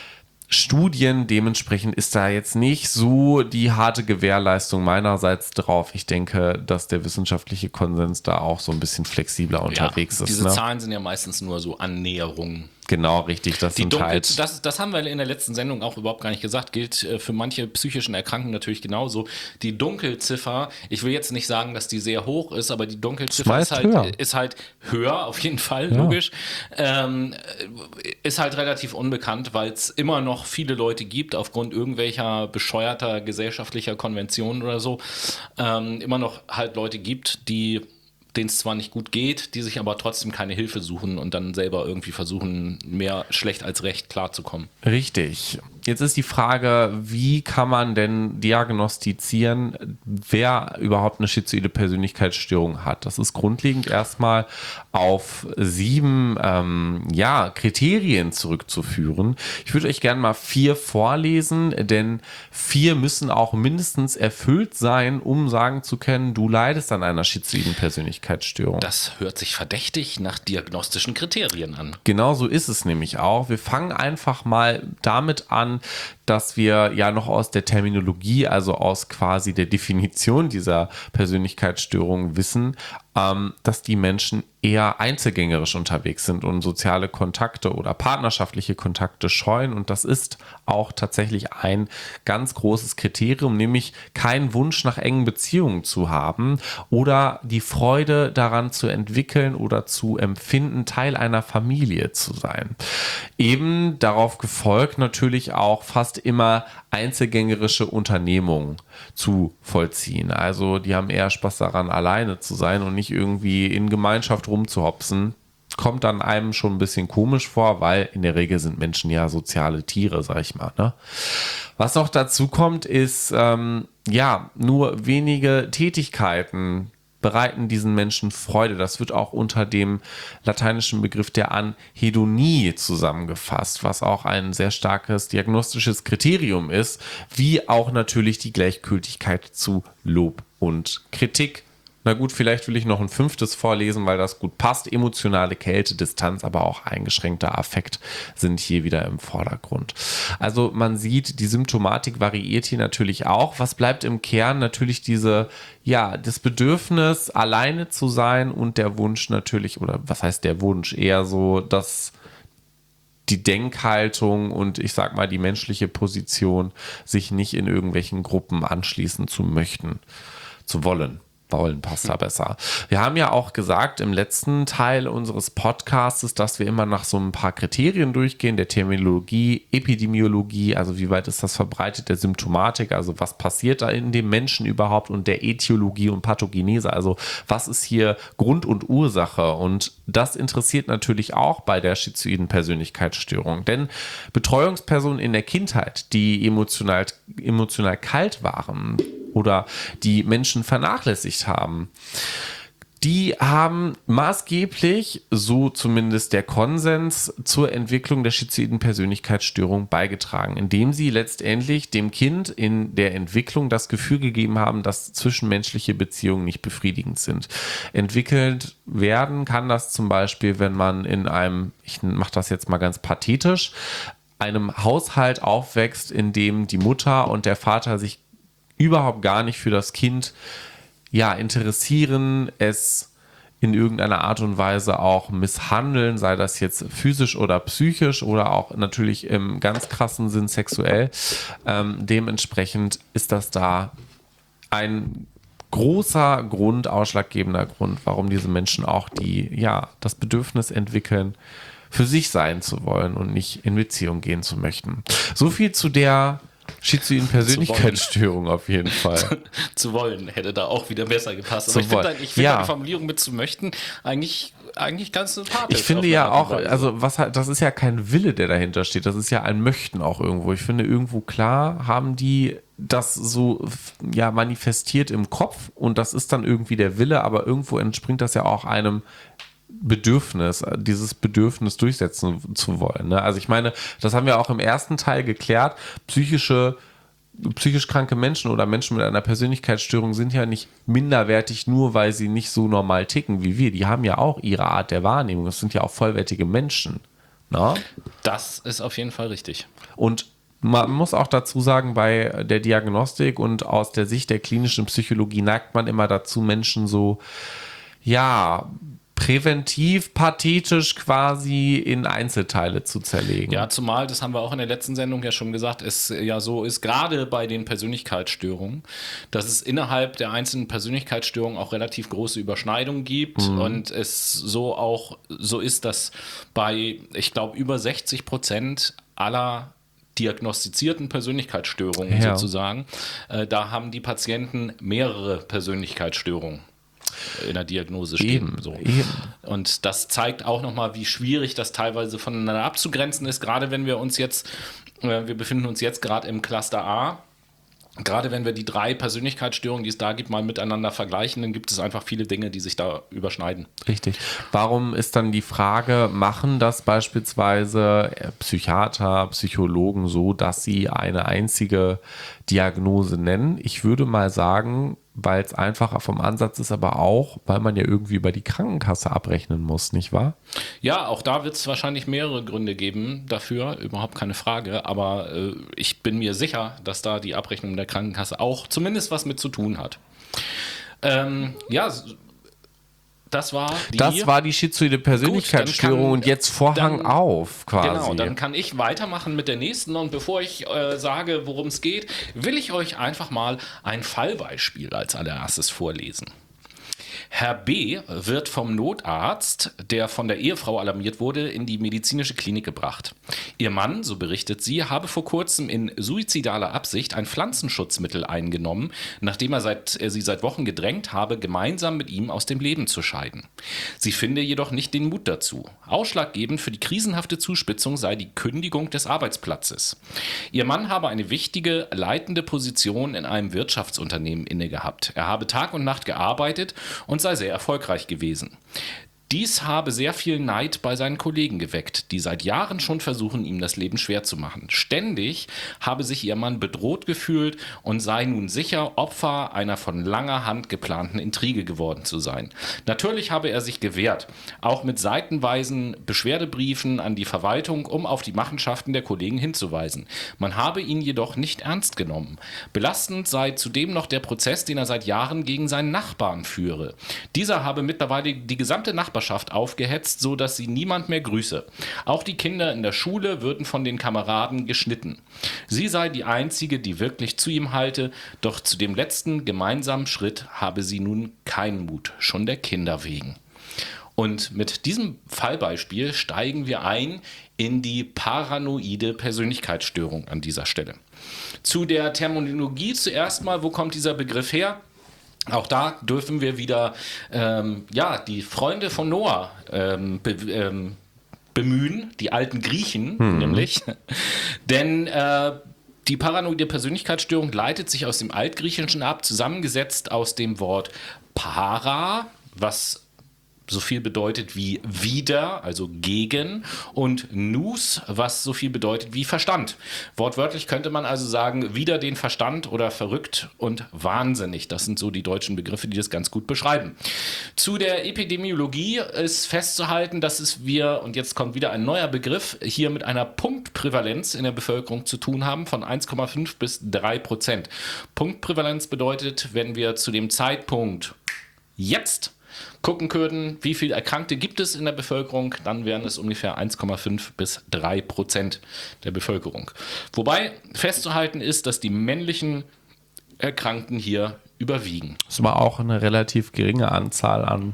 Studien, dementsprechend ist da jetzt nicht so die harte Gewährleistung meinerseits drauf. Ich denke, dass der wissenschaftliche Konsens da auch so ein bisschen flexibler unterwegs ja, ist. Diese ne? Zahlen sind ja meistens nur so Annäherungen. Genau, richtig. Das Die sind Dunkel, halt das, das haben wir in der letzten Sendung auch überhaupt gar nicht gesagt, gilt äh, für manche psychischen Erkrankungen natürlich genauso. Die Dunkelziffer, ich will jetzt nicht sagen, dass die sehr hoch ist, aber die Dunkelziffer ist halt, höher. ist halt höher, auf jeden Fall, ja. logisch. Ähm, ist halt relativ unbekannt, weil es immer noch viele Leute gibt, aufgrund irgendwelcher bescheuerter gesellschaftlicher Konventionen oder so, ähm, immer noch halt Leute gibt, die denen es zwar nicht gut geht, die sich aber trotzdem keine Hilfe suchen und dann selber irgendwie versuchen, mehr schlecht als recht klarzukommen. Richtig. Jetzt ist die Frage, wie kann man denn diagnostizieren, wer überhaupt eine schizoide Persönlichkeitsstörung hat? Das ist grundlegend erstmal auf sieben ähm, ja, Kriterien zurückzuführen. Ich würde euch gerne mal vier vorlesen, denn vier müssen auch mindestens erfüllt sein, um sagen zu können, du leidest an einer schizoiden Persönlichkeitsstörung. Das hört sich verdächtig nach diagnostischen Kriterien an. Genau so ist es nämlich auch. Wir fangen einfach mal damit an, dass wir ja noch aus der Terminologie, also aus quasi der Definition dieser Persönlichkeitsstörung wissen, ähm, dass die Menschen eher einzelgängerisch unterwegs sind und soziale Kontakte oder partnerschaftliche Kontakte scheuen. Und das ist auch tatsächlich ein ganz großes Kriterium, nämlich keinen Wunsch nach engen Beziehungen zu haben oder die Freude daran zu entwickeln oder zu empfinden, Teil einer Familie zu sein. Eben darauf gefolgt natürlich auch fast immer einzelgängerische Unternehmungen zu vollziehen. Also die haben eher Spaß daran, alleine zu sein und nicht irgendwie in Gemeinschaft rumzuhopsen, kommt dann einem schon ein bisschen komisch vor, weil in der Regel sind Menschen ja soziale Tiere, sag ich mal. Ne? Was noch dazu kommt, ist, ähm, ja, nur wenige Tätigkeiten bereiten diesen Menschen Freude. Das wird auch unter dem lateinischen Begriff der Anhedonie zusammengefasst, was auch ein sehr starkes diagnostisches Kriterium ist, wie auch natürlich die Gleichgültigkeit zu Lob und Kritik. Na gut, vielleicht will ich noch ein fünftes vorlesen, weil das gut passt. Emotionale Kälte, Distanz, aber auch eingeschränkter Affekt sind hier wieder im Vordergrund. Also man sieht, die Symptomatik variiert hier natürlich auch. Was bleibt im Kern? Natürlich diese, ja, das Bedürfnis, alleine zu sein und der Wunsch natürlich, oder was heißt der Wunsch? Eher so, dass die Denkhaltung und ich sag mal die menschliche Position, sich nicht in irgendwelchen Gruppen anschließen zu möchten, zu wollen. Wollen passt da besser. Wir haben ja auch gesagt im letzten Teil unseres Podcasts, dass wir immer nach so ein paar Kriterien durchgehen, der Terminologie, Epidemiologie, also wie weit ist das verbreitet, der Symptomatik, also was passiert da in dem Menschen überhaupt, und der Ätiologie und Pathogenese, also was ist hier Grund und Ursache, und das interessiert natürlich auch bei der schizoiden Persönlichkeitsstörung, denn Betreuungspersonen in der Kindheit, die emotional, emotional kalt waren, oder die Menschen vernachlässigt haben, die haben maßgeblich, so zumindest der Konsens, zur Entwicklung der schizoiden Persönlichkeitsstörung beigetragen, indem sie letztendlich dem Kind in der Entwicklung das Gefühl gegeben haben, dass zwischenmenschliche Beziehungen nicht befriedigend sind. Entwickelt werden kann das zum Beispiel, wenn man in einem, ich mache das jetzt mal ganz pathetisch, einem Haushalt aufwächst, in dem die Mutter und der Vater sich überhaupt gar nicht für das Kind ja, interessieren, es in irgendeiner Art und Weise auch misshandeln, sei das jetzt physisch oder psychisch oder auch natürlich im ganz krassen Sinn sexuell. Ähm, dementsprechend ist das da ein großer Grund, ausschlaggebender Grund, warum diese Menschen auch die, ja, das Bedürfnis entwickeln, für sich sein zu wollen und nicht in Beziehung gehen zu möchten. So viel zu der schizoiden Persönlichkeitsstörung auf jeden Fall. Zu wollen hätte da auch wieder besser gepasst. Aber ich finde find ja. die Formulierung mit zu möchten eigentlich, eigentlich ganz sympathisch. Ich finde ja auch, also was halt, das ist ja kein Wille, der dahinter steht. Das ist ja ein Möchten auch irgendwo. Ich finde irgendwo klar haben die das so ja manifestiert im Kopf und das ist dann irgendwie der Wille, aber irgendwo entspringt das ja auch einem Bedürfnis, dieses Bedürfnis durchsetzen zu wollen. Ne? Also ich meine, das haben wir auch im ersten Teil geklärt, psychische, psychisch kranke Menschen oder Menschen mit einer Persönlichkeitsstörung sind ja nicht minderwertig, nur weil sie nicht so normal ticken wie wir. Die haben ja auch ihre Art der Wahrnehmung. Das sind ja auch vollwertige Menschen. Na? Das ist auf jeden Fall richtig. Und man muss auch dazu sagen, bei der Diagnostik und aus der Sicht der klinischen Psychologie neigt man immer dazu, Menschen so, ja, präventiv, pathetisch quasi in Einzelteile zu zerlegen. Ja, zumal, das haben wir auch in der letzten Sendung ja schon gesagt, es ja so ist, gerade bei den Persönlichkeitsstörungen, dass es innerhalb der einzelnen Persönlichkeitsstörungen auch relativ große Überschneidungen gibt mhm. und es so auch so ist, dass bei, ich glaube, über sechzig Prozent aller diagnostizierten Persönlichkeitsstörungen ja. sozusagen, äh, da haben die Patienten mehrere Persönlichkeitsstörungen in der Diagnose stehen. Eben, so. eben. Und das zeigt auch nochmal, wie schwierig das teilweise voneinander abzugrenzen ist, gerade wenn wir uns jetzt, äh, wir befinden uns jetzt gerade im Cluster A, gerade wenn wir die drei Persönlichkeitsstörungen, die es da gibt, mal miteinander vergleichen, dann gibt es einfach viele Dinge, die sich da überschneiden. Richtig. Warum ist dann die Frage, machen das beispielsweise Psychiater, Psychologen so, dass sie eine einzige Diagnose nennen? Ich würde mal sagen, weil es einfacher vom Ansatz ist, aber auch, weil man ja irgendwie über die Krankenkasse abrechnen muss, nicht wahr? Ja, auch da wird es wahrscheinlich mehrere Gründe geben dafür, überhaupt keine Frage, aber äh, ich bin mir sicher, dass da die Abrechnung der Krankenkasse auch zumindest was mit zu tun hat. Ähm, ja, das war die... Das war die schizoide Persönlichkeitsstörung. Gut, kann, und jetzt Vorhang dann, auf, quasi. Genau, dann kann ich weitermachen mit der nächsten. Und bevor ich äh, sage, worum es geht, will ich euch einfach mal ein Fallbeispiel als allererstes vorlesen. Herr B. wird vom Notarzt, der von der Ehefrau alarmiert wurde, in die medizinische Klinik gebracht. Ihr Mann, so berichtet sie, habe vor kurzem in suizidaler Absicht ein Pflanzenschutzmittel eingenommen, nachdem er, seit, er sie seit Wochen gedrängt habe, gemeinsam mit ihm aus dem Leben zu scheiden. Sie finde jedoch nicht den Mut dazu. Ausschlaggebend für die krisenhafte Zuspitzung sei die Kündigung des Arbeitsplatzes. Ihr Mann habe eine wichtige, leitende Position in einem Wirtschaftsunternehmen innegehabt. Er habe Tag und Nacht gearbeitet und sei sehr erfolgreich gewesen. Dies habe sehr viel Neid bei seinen Kollegen geweckt, die seit Jahren schon versuchen, ihm das Leben schwer zu machen. Ständig habe sich ihr Mann bedroht gefühlt und sei nun sicher, Opfer einer von langer Hand geplanten Intrige geworden zu sein. Natürlich habe er sich gewehrt, auch mit seitenweisen Beschwerdebriefen an die Verwaltung, um auf die Machenschaften der Kollegen hinzuweisen. Man habe ihn jedoch nicht ernst genommen. Belastend sei zudem noch der Prozess, den er seit Jahren gegen seinen Nachbarn führe. Dieser habe mittlerweile die gesamte Nachbarschaft aufgehetzt, so dass sie niemand mehr grüße. Auch die Kinder in der Schule würden von den Kameraden geschnitten. Sie sei die einzige, die wirklich zu ihm halte, doch zu dem letzten gemeinsamen Schritt habe sie nun keinen Mut, schon der Kinder wegen. Und mit diesem Fallbeispiel steigen wir ein in die paranoide Persönlichkeitsstörung an dieser Stelle. Zu der Terminologie zuerst mal, wo kommt dieser Begriff her? Auch da dürfen wir wieder ähm, ja, die Freunde von Noah ähm, be ähm, bemühen, die alten Griechen hm. nämlich. Denn äh, die paranoide Persönlichkeitsstörung leitet sich aus dem Altgriechischen ab, zusammengesetzt aus dem Wort para, was so viel bedeutet wie wider, also gegen, und nous, was so viel bedeutet wie Verstand. Wortwörtlich könnte man also sagen, wider den Verstand oder verrückt und wahnsinnig. Das sind so die deutschen Begriffe, die das ganz gut beschreiben. Zu der Epidemiologie ist festzuhalten, dass es wir, und jetzt kommt wieder ein neuer Begriff, hier mit einer Punktprävalenz in der Bevölkerung zu tun haben von eins Komma fünf bis drei Prozent. Punktprävalenz bedeutet, wenn wir zu dem Zeitpunkt jetzt gucken könnten, wie viele Erkrankte gibt es in der Bevölkerung, dann wären es ungefähr eins Komma fünf bis drei Prozent der Bevölkerung. Wobei festzuhalten ist, dass die männlichen Erkrankten hier überwiegen. Das war auch eine relativ geringe Anzahl an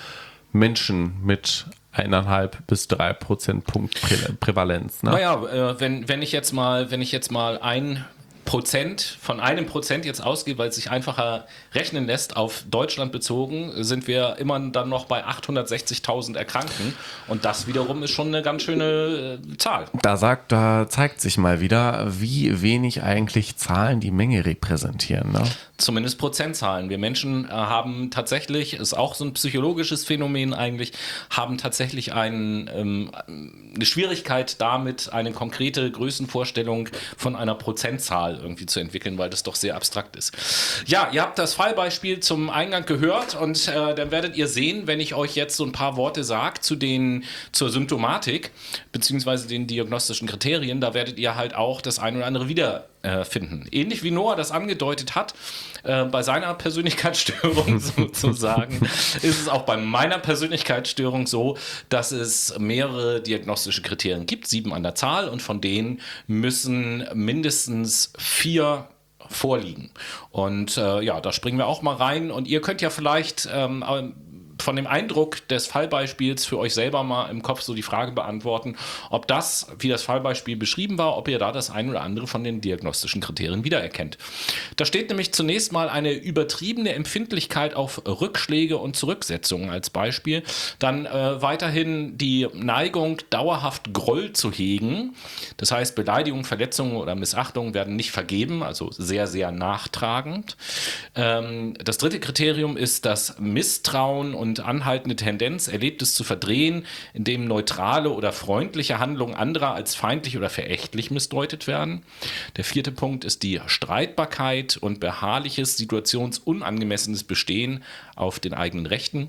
Menschen mit eineinhalb bis drei Prozent Punktprävalenz. Ne? Naja, äh, wenn, wenn ich jetzt mal, wenn ich jetzt mal ein Prozent von einem Prozent jetzt ausgeht, weil es sich einfacher rechnen lässt, auf Deutschland bezogen, sind wir immer dann noch bei achthundertsechzigtausend Erkrankten und das wiederum ist schon eine ganz schöne äh, Zahl. Da sagt, da zeigt sich mal wieder, wie wenig eigentlich Zahlen die Menge repräsentieren. Ne? Zumindest Prozentzahlen. Wir Menschen äh, haben tatsächlich, ist auch so ein psychologisches Phänomen eigentlich, haben tatsächlich ein, ähm, eine Schwierigkeit damit, eine konkrete Größenvorstellung von einer Prozentzahl irgendwie zu entwickeln, weil das doch sehr abstrakt ist. Ja, ihr habt das Fallbeispiel zum Eingang gehört und äh, dann werdet ihr sehen, wenn ich euch jetzt so ein paar Worte sage zu den, zur Symptomatik beziehungsweise den diagnostischen Kriterien, da werdet ihr halt auch das ein oder andere wieder äh, finden. Ähnlich wie Noah das angedeutet hat, äh, bei seiner Persönlichkeitsstörung sozusagen, ist es auch bei meiner Persönlichkeitsstörung so, dass es mehrere diagnostische Kriterien gibt, sieben an der Zahl und von denen müssen mindestens vier vorliegen. Und äh, ja, da springen wir auch mal rein und ihr könnt ja vielleicht ähm, von dem Eindruck des Fallbeispiels für euch selber mal im Kopf so die Frage beantworten, ob das, wie das Fallbeispiel beschrieben war, ob ihr da das ein oder andere von den diagnostischen Kriterien wiedererkennt. Da steht nämlich zunächst mal eine übertriebene Empfindlichkeit auf Rückschläge und Zurücksetzungen als Beispiel. Dann äh, weiterhin die Neigung, dauerhaft Groll zu hegen. Das heißt, Beleidigungen, Verletzungen oder Missachtungen werden nicht vergeben, also sehr, sehr nachtragend. Ähm, das dritte Kriterium ist das Misstrauen und anhaltende Tendenz, Erlebtes zu verdrehen, indem neutrale oder freundliche Handlungen anderer als feindlich oder verächtlich missdeutet werden. Der vierte Punkt ist die Streitbarkeit und beharrliches, situationsunangemessenes Bestehen auf den eigenen Rechten.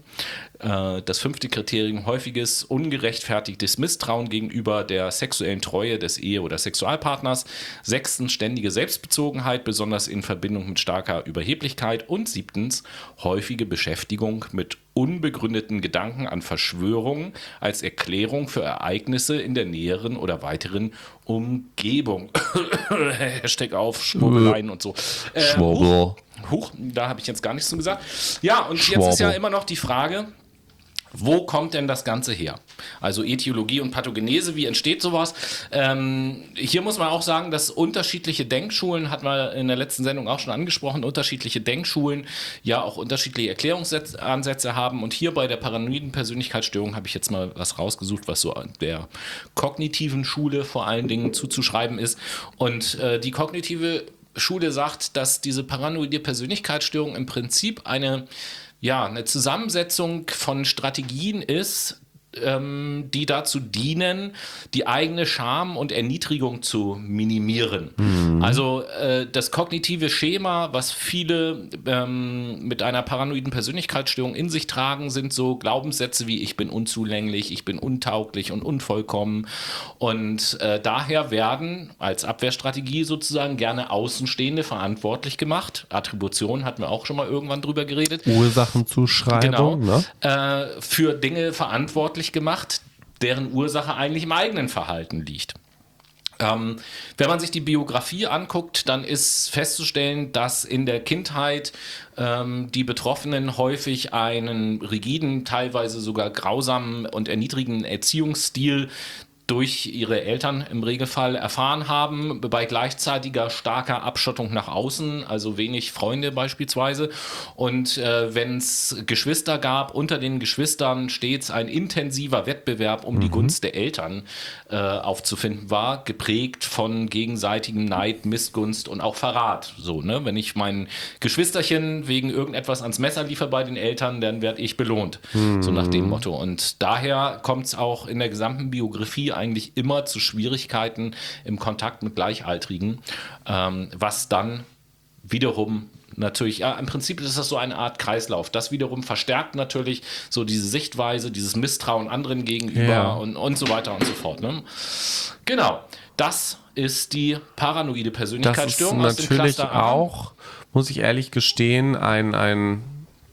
Das fünfte Kriterium, häufiges, ungerechtfertigtes Misstrauen gegenüber der sexuellen Treue des Ehe- oder Sexualpartners. Sechstens, ständige Selbstbezogenheit, besonders in Verbindung mit starker Überheblichkeit. Und siebtens, häufige Beschäftigung mit unbegründeten Gedanken an Verschwörungen als Erklärung für Ereignisse in der näheren oder weiteren Umgebung. Hashtag auf, Schwurbeleien und so. Äh, Schwurbel. Huch, da habe ich jetzt gar nichts zu gesagt. Ja, und Schwabo. jetzt ist ja immer noch die Frage, wo kommt denn das Ganze her? Also Ätiologie und Pathogenese, wie entsteht sowas? Ähm, hier muss man auch sagen, dass unterschiedliche Denkschulen, hatten wir in der letzten Sendung auch schon angesprochen, unterschiedliche Denkschulen ja auch unterschiedliche Erklärungsansätze haben. Und hier bei der paranoiden Persönlichkeitsstörung habe ich jetzt mal was rausgesucht, was so der kognitiven Schule vor allen Dingen zuzuschreiben ist. Und äh, die kognitive Schule sagt, dass diese paranoide Persönlichkeitsstörung im Prinzip eine Ja, eine Zusammensetzung von Strategien ist, ähm, die dazu dienen, die eigene Scham und Erniedrigung zu minimieren. Mhm. Also äh, das kognitive Schema, was viele ähm, mit einer paranoiden Persönlichkeitsstörung in sich tragen, sind so Glaubenssätze wie ich bin unzulänglich, ich bin untauglich und unvollkommen. Und äh, daher werden als Abwehrstrategie sozusagen gerne Außenstehende verantwortlich gemacht. Attribution hatten wir auch schon mal irgendwann drüber geredet. Ursachenzuschreibung, Genau. ne? Äh, für Dinge verantwortlich gemacht, deren Ursache eigentlich im eigenen Verhalten liegt. Ähm, wenn man sich die Biografie anguckt, dann ist festzustellen, dass in der Kindheit ähm, die Betroffenen häufig einen rigiden, teilweise sogar grausamen und erniedrigenden Erziehungsstil durch ihre Eltern im Regelfall erfahren haben, bei gleichzeitiger starker Abschottung nach außen, also wenig Freunde beispielsweise. Und äh, wenn es Geschwister gab, unter den Geschwistern stets ein intensiver Wettbewerb um mhm. die Gunst der Eltern äh, aufzufinden war, geprägt von gegenseitigem Neid, Missgunst und auch Verrat. So, ne? Wenn ich mein Geschwisterchen wegen irgendetwas ans Messer liefere bei den Eltern, dann werde ich belohnt. Mhm. So nach dem Motto. Und daher kommt es auch in der gesamten Biografie eigentlich immer zu Schwierigkeiten im Kontakt mit Gleichaltrigen, ähm, was dann wiederum natürlich, ja, im Prinzip ist das so eine Art Kreislauf. Das wiederum verstärkt natürlich so diese Sichtweise, dieses Misstrauen anderen gegenüber ja. und, und so weiter und so fort. Ne? Genau, das ist die paranoide Persönlichkeitsstörung aus dem natürlich Cluster A. Auch, muss ich ehrlich gestehen, ein, ein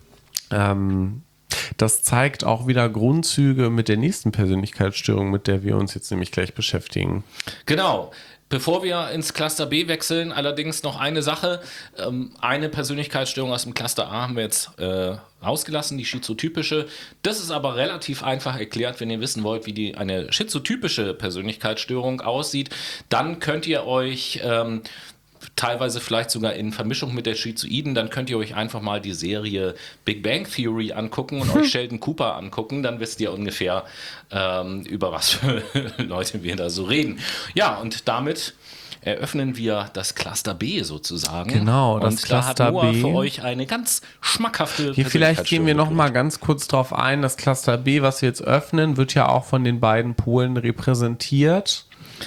ähm, das zeigt auch wieder Grundzüge mit der nächsten Persönlichkeitsstörung, mit der wir uns jetzt nämlich gleich beschäftigen. Genau. Bevor wir ins Cluster B wechseln, allerdings noch eine Sache. Ähm, eine Persönlichkeitsstörung aus dem Cluster A haben wir jetzt äh, ausgelassen, die schizotypische. Das ist aber relativ einfach erklärt, wenn ihr wissen wollt, wie die eine schizotypische Persönlichkeitsstörung aussieht. Dann könnt ihr euch ähm, teilweise vielleicht sogar in Vermischung mit der Schizoiden, dann könnt ihr euch einfach mal die Serie Big Bang Theory angucken und euch Sheldon Cooper angucken, dann wisst ihr ungefähr, ähm, über was für Leute wir da so reden. Ja, und damit eröffnen wir das Cluster B sozusagen. Genau, das und Cluster da hat Noah B. für euch eine ganz schmackhafte Hier vielleicht gehen wir noch mal ganz kurz drauf ein. Das Cluster B, was wir jetzt öffnen, wird ja auch von den beiden Polen repräsentiert.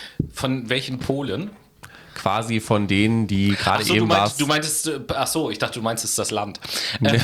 Von welchen Polen? Quasi von denen, die gerade so, eben du was... Du meintest, ach so, ich dachte, du meinst, es ist das Land. Äh,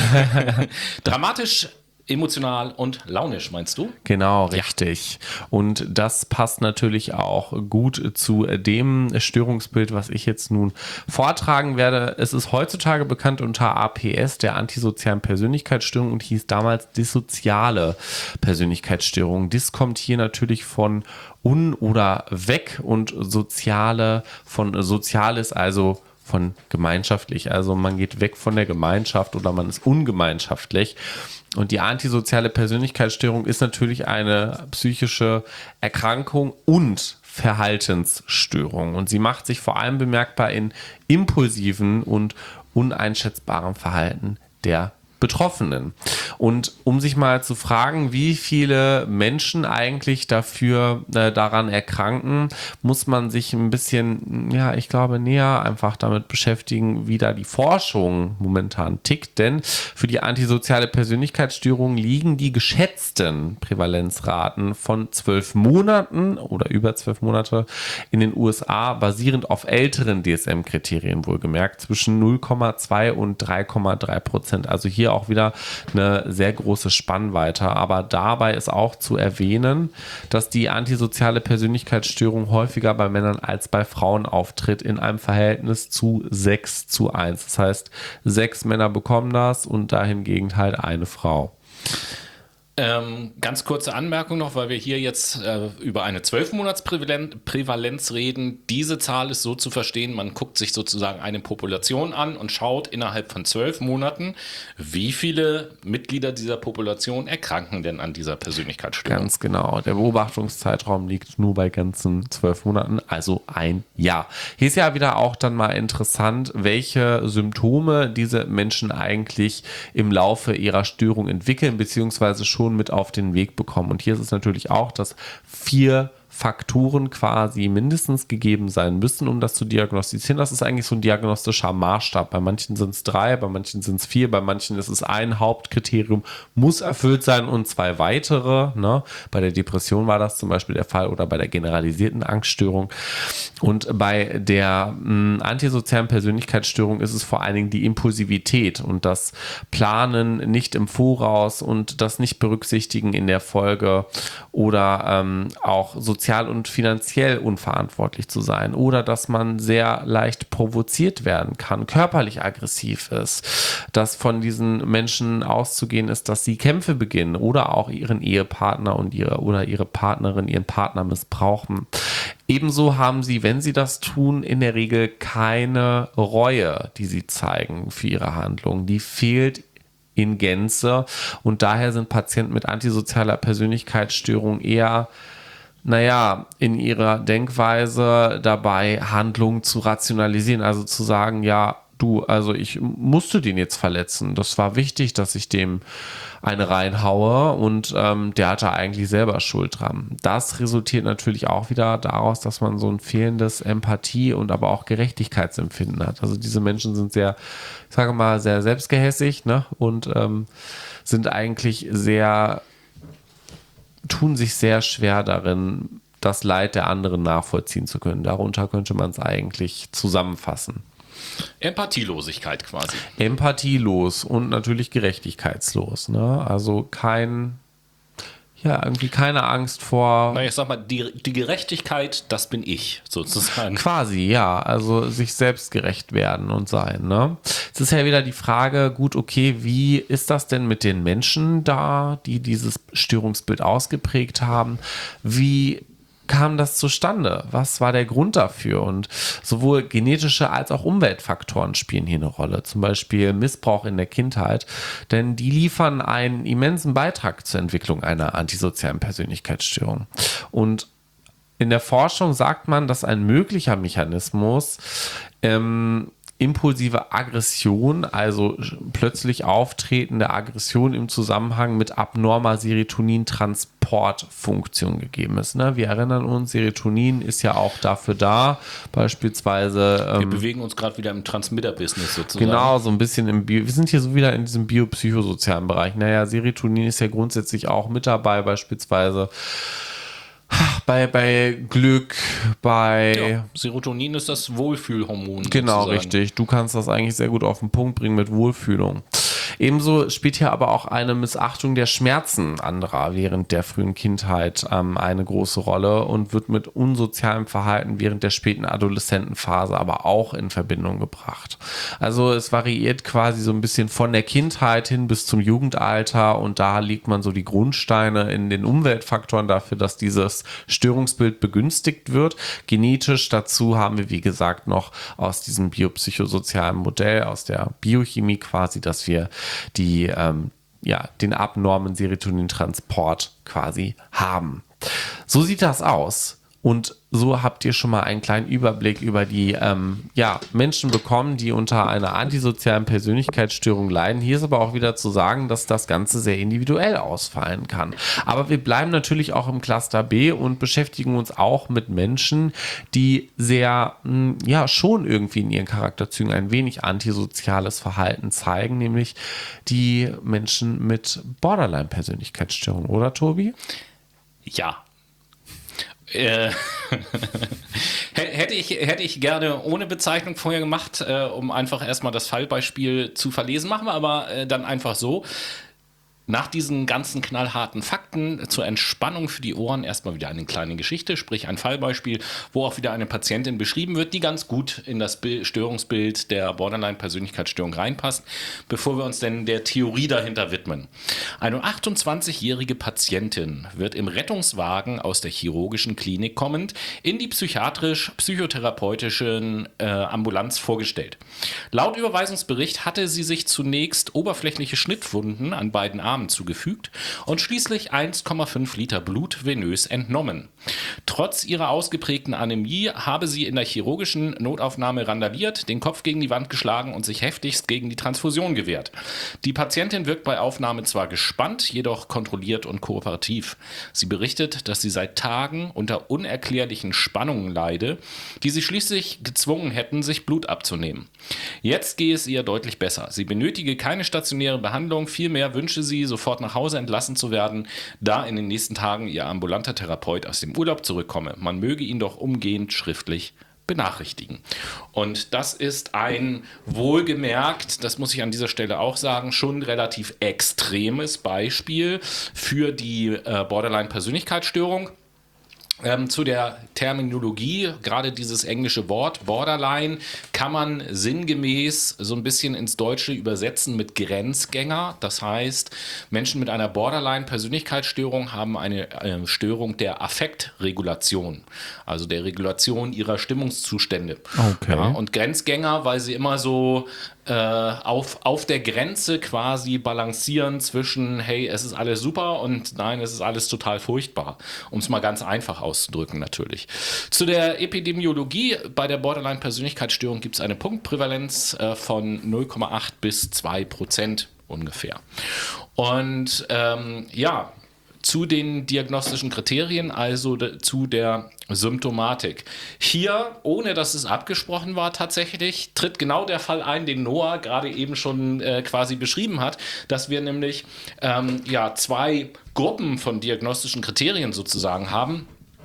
dramatisch, emotional und launisch, meinst du? Genau, richtig. Ja. Und das passt natürlich auch gut zu dem Störungsbild, was ich jetzt nun vortragen werde. Es ist heutzutage bekannt unter A P S, der antisozialen Persönlichkeitsstörung, und hieß damals dissoziale Persönlichkeitsstörung. Dis kommt hier natürlich von un- oder weg und soziale von soziales, also von gemeinschaftlich. Also man geht weg von der Gemeinschaft oder man ist ungemeinschaftlich. Und die antisoziale Persönlichkeitsstörung ist natürlich eine psychische Erkrankung und Verhaltensstörung. Und sie macht sich vor allem bemerkbar in impulsiven und uneinschätzbarem Verhalten der Betroffenen. Und um sich mal zu fragen, wie viele Menschen eigentlich dafür äh, daran erkranken, muss man sich ein bisschen, ja, ich glaube, näher einfach damit beschäftigen, wie da die Forschung momentan tickt. Denn für die antisoziale Persönlichkeitsstörung liegen die geschätzten Prävalenzraten von zwölf Monaten oder über zwölf Monate in den U S A, basierend auf älteren D S M-Kriterien wohlgemerkt, zwischen null Komma zwei und drei Komma drei Prozent. Also hier auch wieder eine sehr große Spannweite. Aber dabei ist auch zu erwähnen, dass die antisoziale Persönlichkeitsstörung häufiger bei Männern als bei Frauen auftritt, in einem Verhältnis zu sechs zu eins. Das heißt, sechs Männer bekommen das und dahingegen halt eine Frau. Ähm, ganz kurze Anmerkung noch, weil wir hier jetzt äh, über eine zwölf-Monats-Prävalenz reden. Diese Zahl ist so zu verstehen, man guckt sich sozusagen eine Population an und schaut innerhalb von zwölf Monaten, wie viele Mitglieder dieser Population erkranken denn an dieser Persönlichkeitsstörung. Ganz genau. Der Beobachtungszeitraum liegt nur bei ganzen zwölf Monaten, also ein Jahr. Hier ist ja wieder auch dann mal interessant, welche Symptome diese Menschen eigentlich im Laufe ihrer Störung entwickeln, beziehungsweise schon mit auf den Weg bekommen. Und hier ist es natürlich auch, dass vier Faktoren quasi mindestens gegeben sein müssen, um das zu diagnostizieren. Das ist eigentlich so ein diagnostischer Maßstab. Bei manchen sind es drei, bei manchen sind es vier, bei manchen ist es ein Hauptkriterium, muss erfüllt sein und zwei weitere. Ne? Bei der Depression war das zum Beispiel der Fall oder bei der generalisierten Angststörung. Und bei der mh, antisozialen Persönlichkeitsstörung ist es vor allen Dingen die Impulsivität und das Planen nicht im Voraus und das nicht berücksichtigen in der Folge oder ähm, auch sozial und finanziell unverantwortlich zu sein oder dass man sehr leicht provoziert werden kann, körperlich aggressiv ist, dass von diesen Menschen auszugehen ist, dass sie Kämpfe beginnen oder auch ihren Ehepartner und ihre oder ihre Partnerin, ihren Partner missbrauchen. Ebenso haben sie, wenn sie das tun, in der Regel keine Reue, die sie zeigen für ihre Handlungen. Die fehlt in Gänze und daher sind Patienten mit antisozialer Persönlichkeitsstörung eher naja, in ihrer Denkweise dabei, Handlungen zu rationalisieren, also zu sagen, ja, du, also ich musste den jetzt verletzen. Das war wichtig, dass ich dem eine reinhaue und ähm, der hatte eigentlich selber Schuld dran. Das resultiert natürlich auch wieder daraus, dass man so ein fehlendes Empathie und aber auch Gerechtigkeitsempfinden hat. Also diese Menschen sind sehr, ich sage mal, sehr selbstgehässig, ne? Und ähm, sind eigentlich sehr tun sich sehr schwer darin, das Leid der anderen nachvollziehen zu können. Darunter könnte man es eigentlich zusammenfassen. Empathielosigkeit quasi. Empathielos und natürlich gerechtigkeitslos. Ne? Also kein, ja, irgendwie keine Angst vor... Na, ich sag mal, die, die Gerechtigkeit, das bin ich, sozusagen. Quasi, ja. Also sich selbst gerecht werden und sein. Ne? Es ist ja wieder die Frage, gut, okay, wie ist das denn mit den Menschen da, die dieses Störungsbild ausgeprägt haben? Wie kam das zustande? Was war der Grund dafür? Und sowohl genetische als auch Umweltfaktoren spielen hier eine Rolle. Zum Beispiel Missbrauch in der Kindheit, denn die liefern einen immensen Beitrag zur Entwicklung einer antisozialen Persönlichkeitsstörung. Und in der Forschung sagt man, dass ein möglicher Mechanismus ähm, impulsive Aggression, also plötzlich auftretende Aggression im Zusammenhang mit abnormer Serotonin-Transportfunktion gegeben ist. Ne? Wir erinnern uns, Serotonin ist ja auch dafür da, beispielsweise... Wir Ähm, bewegen uns gerade wieder im Transmitter-Business sozusagen. Genau, so ein bisschen im Bio... Wir sind hier so wieder in diesem biopsychosozialen Bereich. Naja, Serotonin ist ja grundsätzlich auch mit dabei, beispielsweise Bei, bei Glück, bei... Ja, Serotonin ist das Wohlfühlhormon. Genau, sozusagen. richtig. Du kannst das eigentlich sehr gut auf den Punkt bringen mit Wohlfühlung. Ebenso spielt hier aber auch eine Missachtung der Schmerzen anderer während der frühen Kindheit ähm, eine große Rolle und wird mit unsozialem Verhalten während der späten Adoleszentenphase aber auch in Verbindung gebracht. Also es variiert quasi so ein bisschen von der Kindheit hin bis zum Jugendalter und da legt man so die Grundsteine in den Umweltfaktoren dafür, dass dieses Störungsbild begünstigt wird. Genetisch dazu haben wir, wie gesagt, noch aus diesem biopsychosozialen Modell, aus der Biochemie quasi, dass wir die, ähm, ja, den abnormen Serotonintransport quasi haben. So sieht das aus. Und so habt ihr schon mal einen kleinen Überblick über die ähm, ja, Menschen bekommen, die unter einer antisozialen Persönlichkeitsstörung leiden. Hier ist aber auch wieder zu sagen, dass das Ganze sehr individuell ausfallen kann. Aber wir bleiben natürlich auch im Cluster B und beschäftigen uns auch mit Menschen, die sehr, mh, ja, schon irgendwie in ihren Charakterzügen ein wenig antisoziales Verhalten zeigen, nämlich die Menschen mit Borderline-Persönlichkeitsstörung, oder Tobi? Ja. Äh, hätte ich, hätte ich gerne ohne Bezeichnung vorher gemacht, äh, um einfach erstmal das Fallbeispiel zu verlesen. Machen wir aber äh, dann einfach so. Nach diesen ganzen knallharten Fakten zur Entspannung für die Ohren erstmal wieder eine kleine Geschichte, sprich ein Fallbeispiel, wo auch wieder eine Patientin beschrieben wird, die ganz gut in das Störungsbild der Borderline-Persönlichkeitsstörung reinpasst, bevor wir uns denn der Theorie dahinter widmen. Eine achtundzwanzigjährige Patientin wird im Rettungswagen aus der chirurgischen Klinik kommend in die psychiatrisch-psychotherapeutischen äh, Ambulanz vorgestellt. Laut Überweisungsbericht hatte sie sich zunächst oberflächliche Schnittwunden an beiden Armen zugefügt und schließlich eins Komma fünf Liter Blut venös entnommen. Trotz ihrer ausgeprägten Anämie habe sie in der chirurgischen Notaufnahme randaliert, den Kopf gegen die Wand geschlagen und sich heftigst gegen die Transfusion gewehrt. Die Patientin wirkt bei Aufnahme zwar gespannt, jedoch kontrolliert und kooperativ. Sie berichtet, dass sie seit Tagen unter unerklärlichen Spannungen leide, die sie schließlich gezwungen hätten, sich Blut abzunehmen. Jetzt gehe es ihr deutlich besser. Sie benötige keine stationäre Behandlung, vielmehr wünsche sie, sofort nach Hause entlassen zu werden, da in den nächsten Tagen ihr ambulanter Therapeut aus dem Urlaub zurückkomme. Man möge ihn doch umgehend schriftlich benachrichtigen. Und das ist ein wohlgemerkt, das muss ich an dieser Stelle auch sagen, schon relativ extremes Beispiel für die äh, Borderline-Persönlichkeitsstörung. Ähm, zu der Terminologie, gerade dieses englische Wort Borderline kann man sinngemäß so ein bisschen ins Deutsche übersetzen mit Grenzgänger. Das heißt, Menschen mit einer Borderline-Persönlichkeitsstörung haben eine äh, Störung der Affektregulation, also der Regulation ihrer Stimmungszustände. Okay. Ja, und Grenzgänger, weil sie immer so äh, auf, auf der Grenze quasi balancieren zwischen, hey, es ist alles super und nein, es ist alles total furchtbar, um es mal ganz einfach auszudrücken natürlich. Zu der Epidemiologie: Bei der Borderline-Persönlichkeitsstörung gibt es eine Punktprävalenz äh, von null Komma acht bis zwei Prozent ungefähr. Und ähm, ja, zu den diagnostischen Kriterien, also de, zu der Symptomatik. Hier, ohne dass es abgesprochen war tatsächlich, tritt genau der Fall ein, den Noah gerade eben schon äh, quasi beschrieben hat, dass wir nämlich ähm, ja, zwei Gruppen von diagnostischen Kriterien sozusagen haben.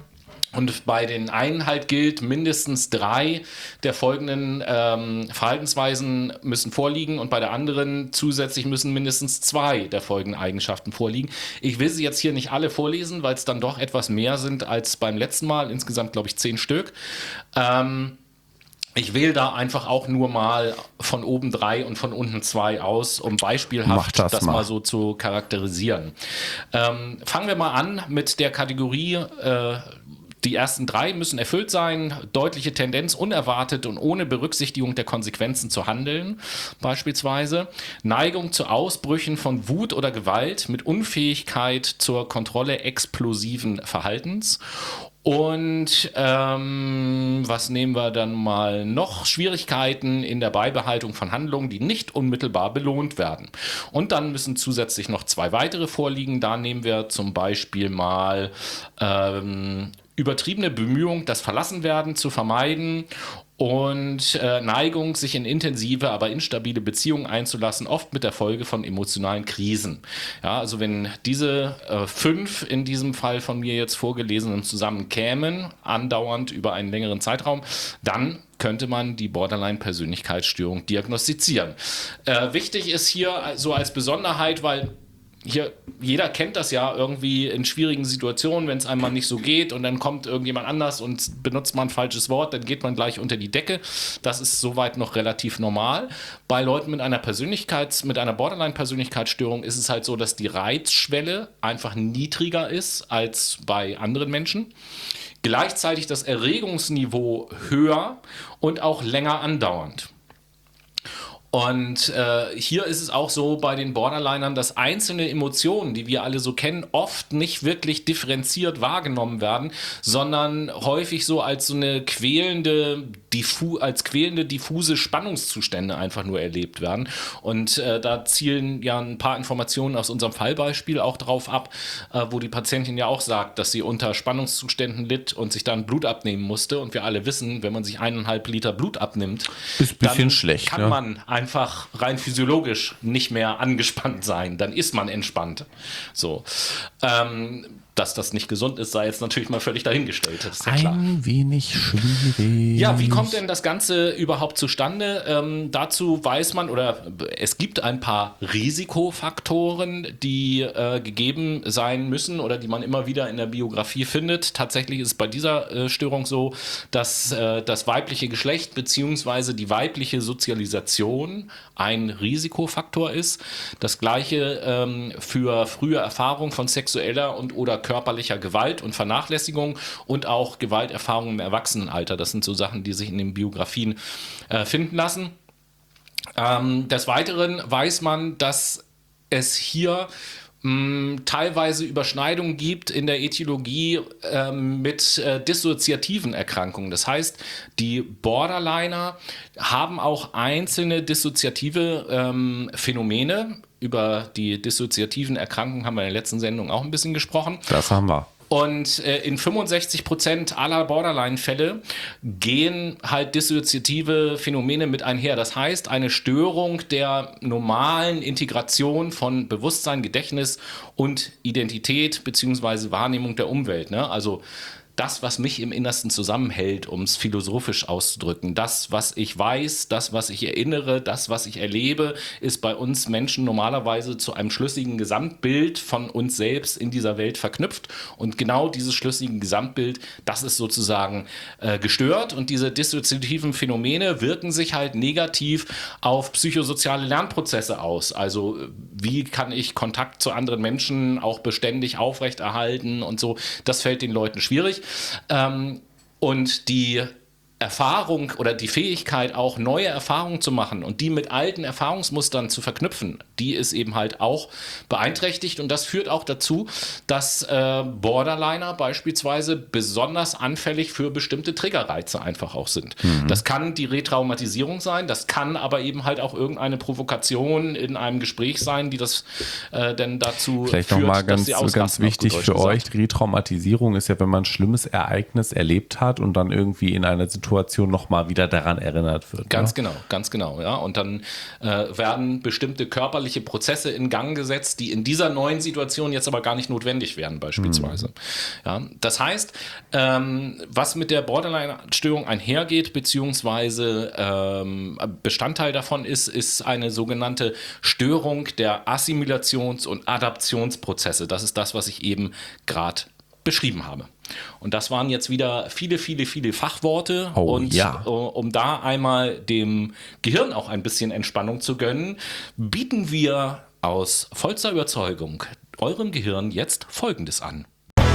Und bei den einen halt gilt, mindestens drei der folgenden ähm, Verhaltensweisen müssen vorliegen und bei der anderen zusätzlich müssen mindestens zwei der folgenden Eigenschaften vorliegen. Ich will sie jetzt hier nicht alle vorlesen, weil es dann doch etwas mehr sind als beim letzten Mal. Insgesamt glaube ich zehn Stück. Ähm, Ich wähle da einfach auch nur mal von oben drei und von unten zwei aus, um beispielhaft das, das mal. mal so zu charakterisieren. Ähm, fangen wir mal an mit der Kategorie äh, die ersten drei müssen erfüllt sein: deutliche Tendenz, unerwartet und ohne Berücksichtigung der Konsequenzen zu handeln, beispielsweise. Neigung zu Ausbrüchen von Wut oder Gewalt mit Unfähigkeit zur Kontrolle explosiven Verhaltens. Und ähm, was nehmen wir dann mal noch? Schwierigkeiten in der Beibehaltung von Handlungen, die nicht unmittelbar belohnt werden. Und dann müssen zusätzlich noch zwei weitere vorliegen. Da nehmen wir zum Beispiel mal ähm, übertriebene Bemühung, das Verlassenwerden zu vermeiden und äh, Neigung, sich in intensive, aber instabile Beziehungen einzulassen, oft mit der Folge von emotionalen Krisen. Ja, also wenn diese äh, fünf in diesem Fall von mir jetzt vorgelesenen zusammenkämen, andauernd über einen längeren Zeitraum, dann könnte man die Borderline-Persönlichkeitsstörung diagnostizieren. Äh, wichtig ist hier so als Besonderheit, weil hier, jeder kennt das ja irgendwie in schwierigen Situationen, wenn es einmal nicht so geht und dann kommt irgendjemand anders und benutzt mal ein falsches Wort, dann geht man gleich unter die Decke. Das ist soweit noch relativ normal. Bei Leuten mit einer Persönlichkeits-, mit einer Borderline-Persönlichkeitsstörung ist es halt so, dass die Reizschwelle einfach niedriger ist als bei anderen Menschen. Gleichzeitig das Erregungsniveau höher und auch länger andauernd. Und äh, hier ist es auch so bei den Borderlinern, dass einzelne Emotionen, die wir alle so kennen, oft nicht wirklich differenziert wahrgenommen werden, sondern häufig so als so eine quälende, diffu- als quälende, diffuse Spannungszustände einfach nur erlebt werden. Und äh, da zielen ja ein paar Informationen aus unserem Fallbeispiel auch drauf ab, äh, wo die Patientin ja auch sagt, dass sie unter Spannungszuständen litt und sich dann Blut abnehmen musste. Und wir alle wissen, wenn man sich eineinhalb Liter Blut abnimmt, ist ein bisschen dann schlecht, kann ne? man einfach rein physiologisch nicht mehr angespannt sein. Dann ist man entspannt. So. Ähm, Dass das nicht gesund ist, sei jetzt natürlich mal völlig dahingestellt. Das ist ja klar. Ein wenig schwierig. Ja, wie kommt denn das Ganze überhaupt zustande? Ähm, dazu weiß man, oder es gibt ein paar Risikofaktoren, die äh, gegeben sein müssen oder die man immer wieder in der Biografie findet. Tatsächlich ist es bei dieser äh, Störung so, dass äh, das weibliche Geschlecht bzw. die weibliche Sozialisation ein Risikofaktor ist. Das gleiche ähm, für frühe Erfahrung von sexueller und oder körperlicher Gewalt und Vernachlässigung und auch Gewalterfahrungen im Erwachsenenalter. Das sind so Sachen, die sich in den Biografien äh, finden lassen. Ähm, des Weiteren weiß man, dass es hier mh, teilweise Überschneidungen gibt in der Ätiologie äh, mit äh, dissoziativen Erkrankungen. Das heißt, die Borderliner haben auch einzelne dissoziative ähm, Phänomene. Über die dissoziativen Erkrankungen haben wir in der letzten Sendung auch ein bisschen gesprochen. Das haben wir. Und äh, in fünfundsechzig Prozent aller Borderline-Fälle gehen halt dissoziative Phänomene mit einher. Das heißt, eine Störung der normalen Integration von Bewusstsein, Gedächtnis und Identität beziehungsweise Wahrnehmung der Umwelt. Ne? Also das, was mich im Innersten zusammenhält, um es philosophisch auszudrücken, das, was ich weiß, das, was ich erinnere, das, was ich erlebe, ist bei uns Menschen normalerweise zu einem schlüssigen Gesamtbild von uns selbst in dieser Welt verknüpft. Und genau dieses schlüssige Gesamtbild, das ist sozusagen äh, gestört. Und diese dissoziativen Phänomene wirken sich halt negativ auf psychosoziale Lernprozesse aus. Also wie kann ich Kontakt zu anderen Menschen auch beständig aufrechterhalten und so. Das fällt den Leuten schwierig. Ähm, und die Erfahrung oder die Fähigkeit, auch neue Erfahrungen zu machen und die mit alten Erfahrungsmustern zu verknüpfen, die ist eben halt auch beeinträchtigt. Und das führt auch dazu, dass äh, Borderliner beispielsweise besonders anfällig für bestimmte Triggerreize einfach auch sind. Mhm. Das kann die Retraumatisierung sein, das kann aber eben halt auch irgendeine Provokation in einem Gespräch sein, die das äh, denn dazu Vielleicht führt, nochmal ganz, dass sie ganz wichtig für euch, gesagt. Retraumatisierung ist ja, wenn man ein schlimmes Ereignis erlebt hat und dann irgendwie in einer Situation nochmal wieder daran erinnert wird. Ganz ne? genau, ganz genau. Ja. Und dann äh, werden bestimmte körperliche Prozesse in Gang gesetzt, die in dieser neuen Situation jetzt aber gar nicht notwendig wären, beispielsweise. Mhm. Ja. Das heißt, ähm, was mit der Borderline-Störung einhergeht, beziehungsweise ähm, Bestandteil davon ist, ist eine sogenannte Störung der Assimilations- und Adaptionsprozesse. Das ist das, was ich eben gerade beschrieben habe. Und das waren jetzt wieder viele, viele, viele Fachworte. Oh, und ja. um da einmal dem Gehirn auch ein bisschen Entspannung zu gönnen, bieten wir aus vollster Überzeugung eurem Gehirn jetzt Folgendes an.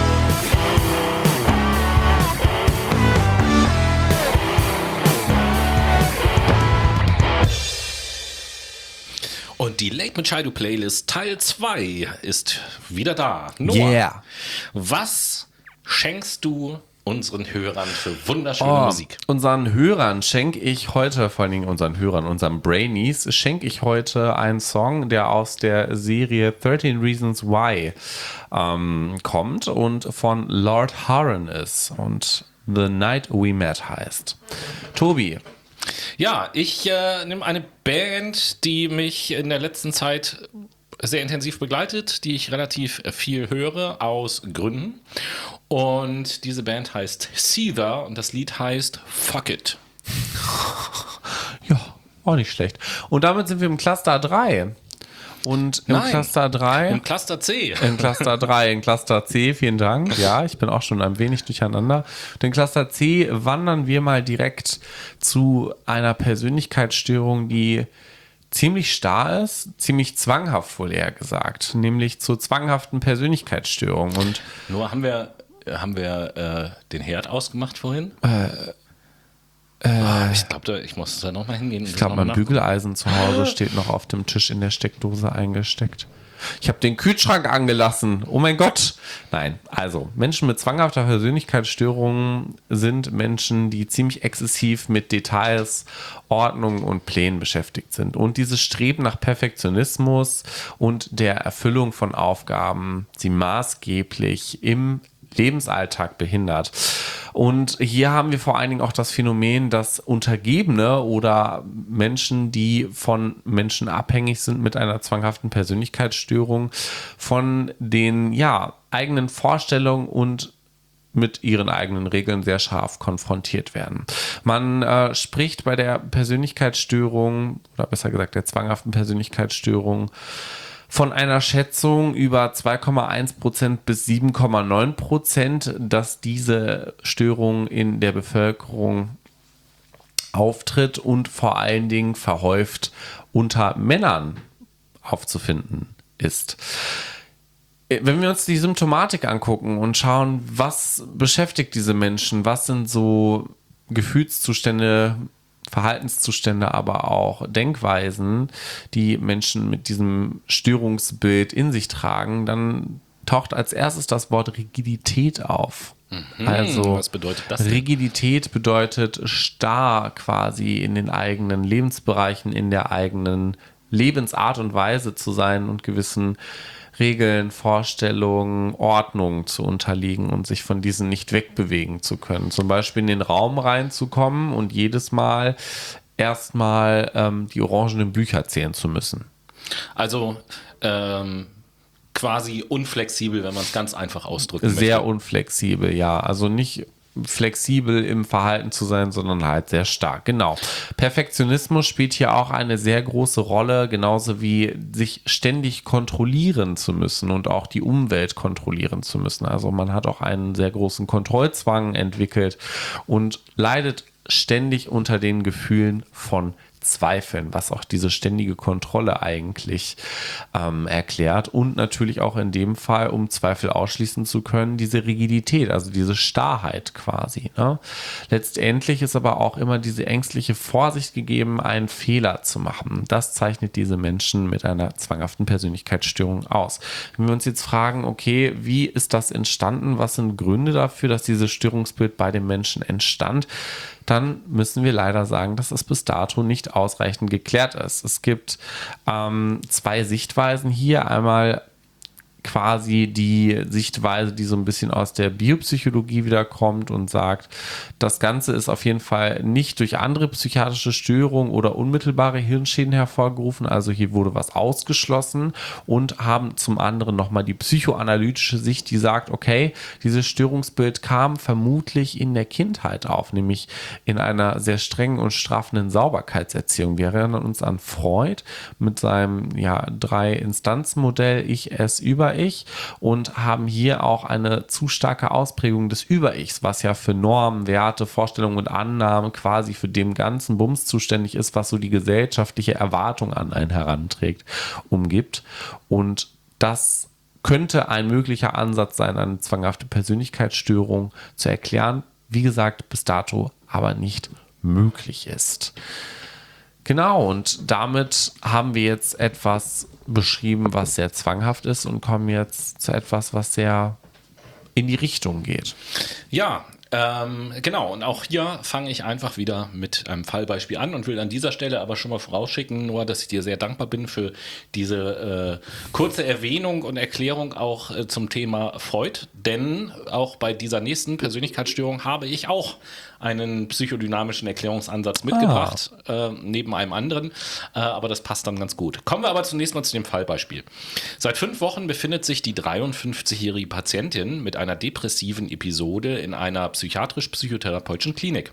Und die Late Machado Playlist Teil zwei ist wieder da. Noah, Yeah. was schenkst du unseren Hörern für wunderschöne Oh, Musik? Unseren Hörern schenke ich heute, vor allen Dingen unseren Hörern, unseren Brainies, schenke ich heute einen Song, der aus der Serie thirteen Reasons Why ähm, kommt und von Lord Huron ist und The Night We Met heißt. Tobi. Ja, ich äh, nehme eine Band, die mich in der letzten Zeit sehr intensiv begleitet, die ich relativ viel höre, aus Gründen. Und diese Band heißt Seether und das Lied heißt Fuck It. Ja, auch nicht schlecht. Und damit sind wir im Cluster drei. Und im Nein, Cluster drei. Im Cluster C. In Cluster drei, in Cluster C, vielen Dank. Ja, ich bin auch schon ein wenig durcheinander. Und in Cluster C wandern wir mal direkt zu einer Persönlichkeitsstörung, die ziemlich starr ist, ziemlich zwanghaft wohl eher gesagt, nämlich zur zwanghaften Persönlichkeitsstörung. Und Nur haben wir, haben wir äh, den Herd ausgemacht vorhin? Äh, oh, ich glaube, ich muss da nochmal hingehen. ich glaube, mein Bügeleisen zu Hause steht noch auf dem Tisch in der Steckdose eingesteckt. Ich habe den Kühlschrank angelassen. Oh mein Gott. Nein, also Menschen mit zwanghafter Persönlichkeitsstörung sind Menschen, die ziemlich exzessiv mit Details, Ordnung und Plänen beschäftigt sind. Und dieses Streben nach Perfektionismus und der Erfüllung von Aufgaben sie maßgeblich im Lebensalltag behindert. Und hier haben wir vor allen Dingen auch das Phänomen, dass Untergebene oder Menschen, die von Menschen abhängig sind mit einer zwanghaften Persönlichkeitsstörung, von den, ja, eigenen Vorstellungen und mit ihren eigenen Regeln sehr scharf konfrontiert werden. Man äh, spricht bei der Persönlichkeitsstörung, oder besser gesagt der zwanghaften Persönlichkeitsstörung, von einer Schätzung über zwei Komma eins Prozent bis sieben Komma neun Prozent, dass diese Störung in der Bevölkerung auftritt und vor allen Dingen verhäuft unter Männern aufzufinden ist. Wenn wir uns die Symptomatik angucken und schauen, was beschäftigt diese Menschen, was sind so Gefühlszustände, Verhaltenszustände, aber auch Denkweisen, die Menschen mit diesem Störungsbild in sich tragen, dann taucht als erstes das Wort Rigidität auf. Mhm, also was bedeutet das denn? Rigidität bedeutet starr quasi in den eigenen Lebensbereichen, in der eigenen Lebensart und Weise zu sein und gewissen Regeln, Vorstellungen, Ordnungen zu unterliegen und sich von diesen nicht wegbewegen zu können. Zum Beispiel in den Raum reinzukommen und jedes Mal erstmal ähm, die orangenen Bücher zählen zu müssen. Also ähm, quasi unflexibel, wenn man es ganz einfach ausdrücken möchte. Sehr unflexibel, ja. Also nicht flexibel im Verhalten zu sein, sondern halt sehr stark. Genau. Perfektionismus spielt hier auch eine sehr große Rolle, genauso wie sich ständig kontrollieren zu müssen und auch die Umwelt kontrollieren zu müssen. Also man hat auch einen sehr großen Kontrollzwang entwickelt und leidet ständig unter den Gefühlen von Zweifeln, was auch diese ständige Kontrolle eigentlich ähm, erklärt und natürlich auch in dem Fall, um Zweifel ausschließen zu können, diese Rigidität, also diese Starrheit quasi. Ne? Letztendlich ist aber auch immer diese ängstliche Vorsicht gegeben, einen Fehler zu machen. Das zeichnet diese Menschen mit einer zwanghaften Persönlichkeitsstörung aus. Wenn wir uns jetzt fragen, okay, wie ist das entstanden? Was sind Gründe dafür, dass dieses Störungsbild bei den Menschen entstand? Dann müssen wir leider sagen, dass es bis dato nicht ausreichend geklärt ist. Es gibt ähm, zwei Sichtweisen hier. Einmal quasi die Sichtweise, die so ein bisschen aus der Biopsychologie wiederkommt und sagt, das Ganze ist auf jeden Fall nicht durch andere psychiatrische Störungen oder unmittelbare Hirnschäden hervorgerufen, also hier wurde was ausgeschlossen, und haben zum anderen nochmal die psychoanalytische Sicht, die sagt, okay, dieses Störungsbild kam vermutlich in der Kindheit auf, nämlich in einer sehr strengen und straffenden Sauberkeitserziehung. Wir erinnern uns an Freud mit seinem ja, Drei-Instanzen-Modell Ich, Es, Über Ich und haben hier auch eine zu starke Ausprägung des Über-Ichs, was ja für Normen, Werte, Vorstellungen und Annahmen quasi für den ganzen Bums zuständig ist, was so die gesellschaftliche Erwartung an einen heranträgt, umgibt. Und das könnte ein möglicher Ansatz sein, eine zwanghafte Persönlichkeitsstörung zu erklären. Wie gesagt, bis dato aber nicht möglich ist. Genau, und damit haben wir jetzt etwas beschrieben, was sehr zwanghaft ist, und kommen jetzt zu etwas, was sehr in die Richtung geht. Ja, ähm, genau. Und auch hier fange ich einfach wieder mit einem Fallbeispiel an und will an dieser Stelle aber schon mal vorausschicken, Noah, dass ich dir sehr dankbar bin für diese äh, kurze Erwähnung und Erklärung auch äh, zum Thema Freud. Denn auch bei dieser nächsten Persönlichkeitsstörung habe ich auch einen psychodynamischen Erklärungsansatz mitgebracht, ah. äh, neben einem anderen, äh, aber das passt dann ganz gut. Kommen wir aber zunächst mal zu dem Fallbeispiel. Seit fünf Wochen befindet sich die dreiundfünfzigjährige Patientin mit einer depressiven Episode in einer psychiatrisch-psychotherapeutischen Klinik.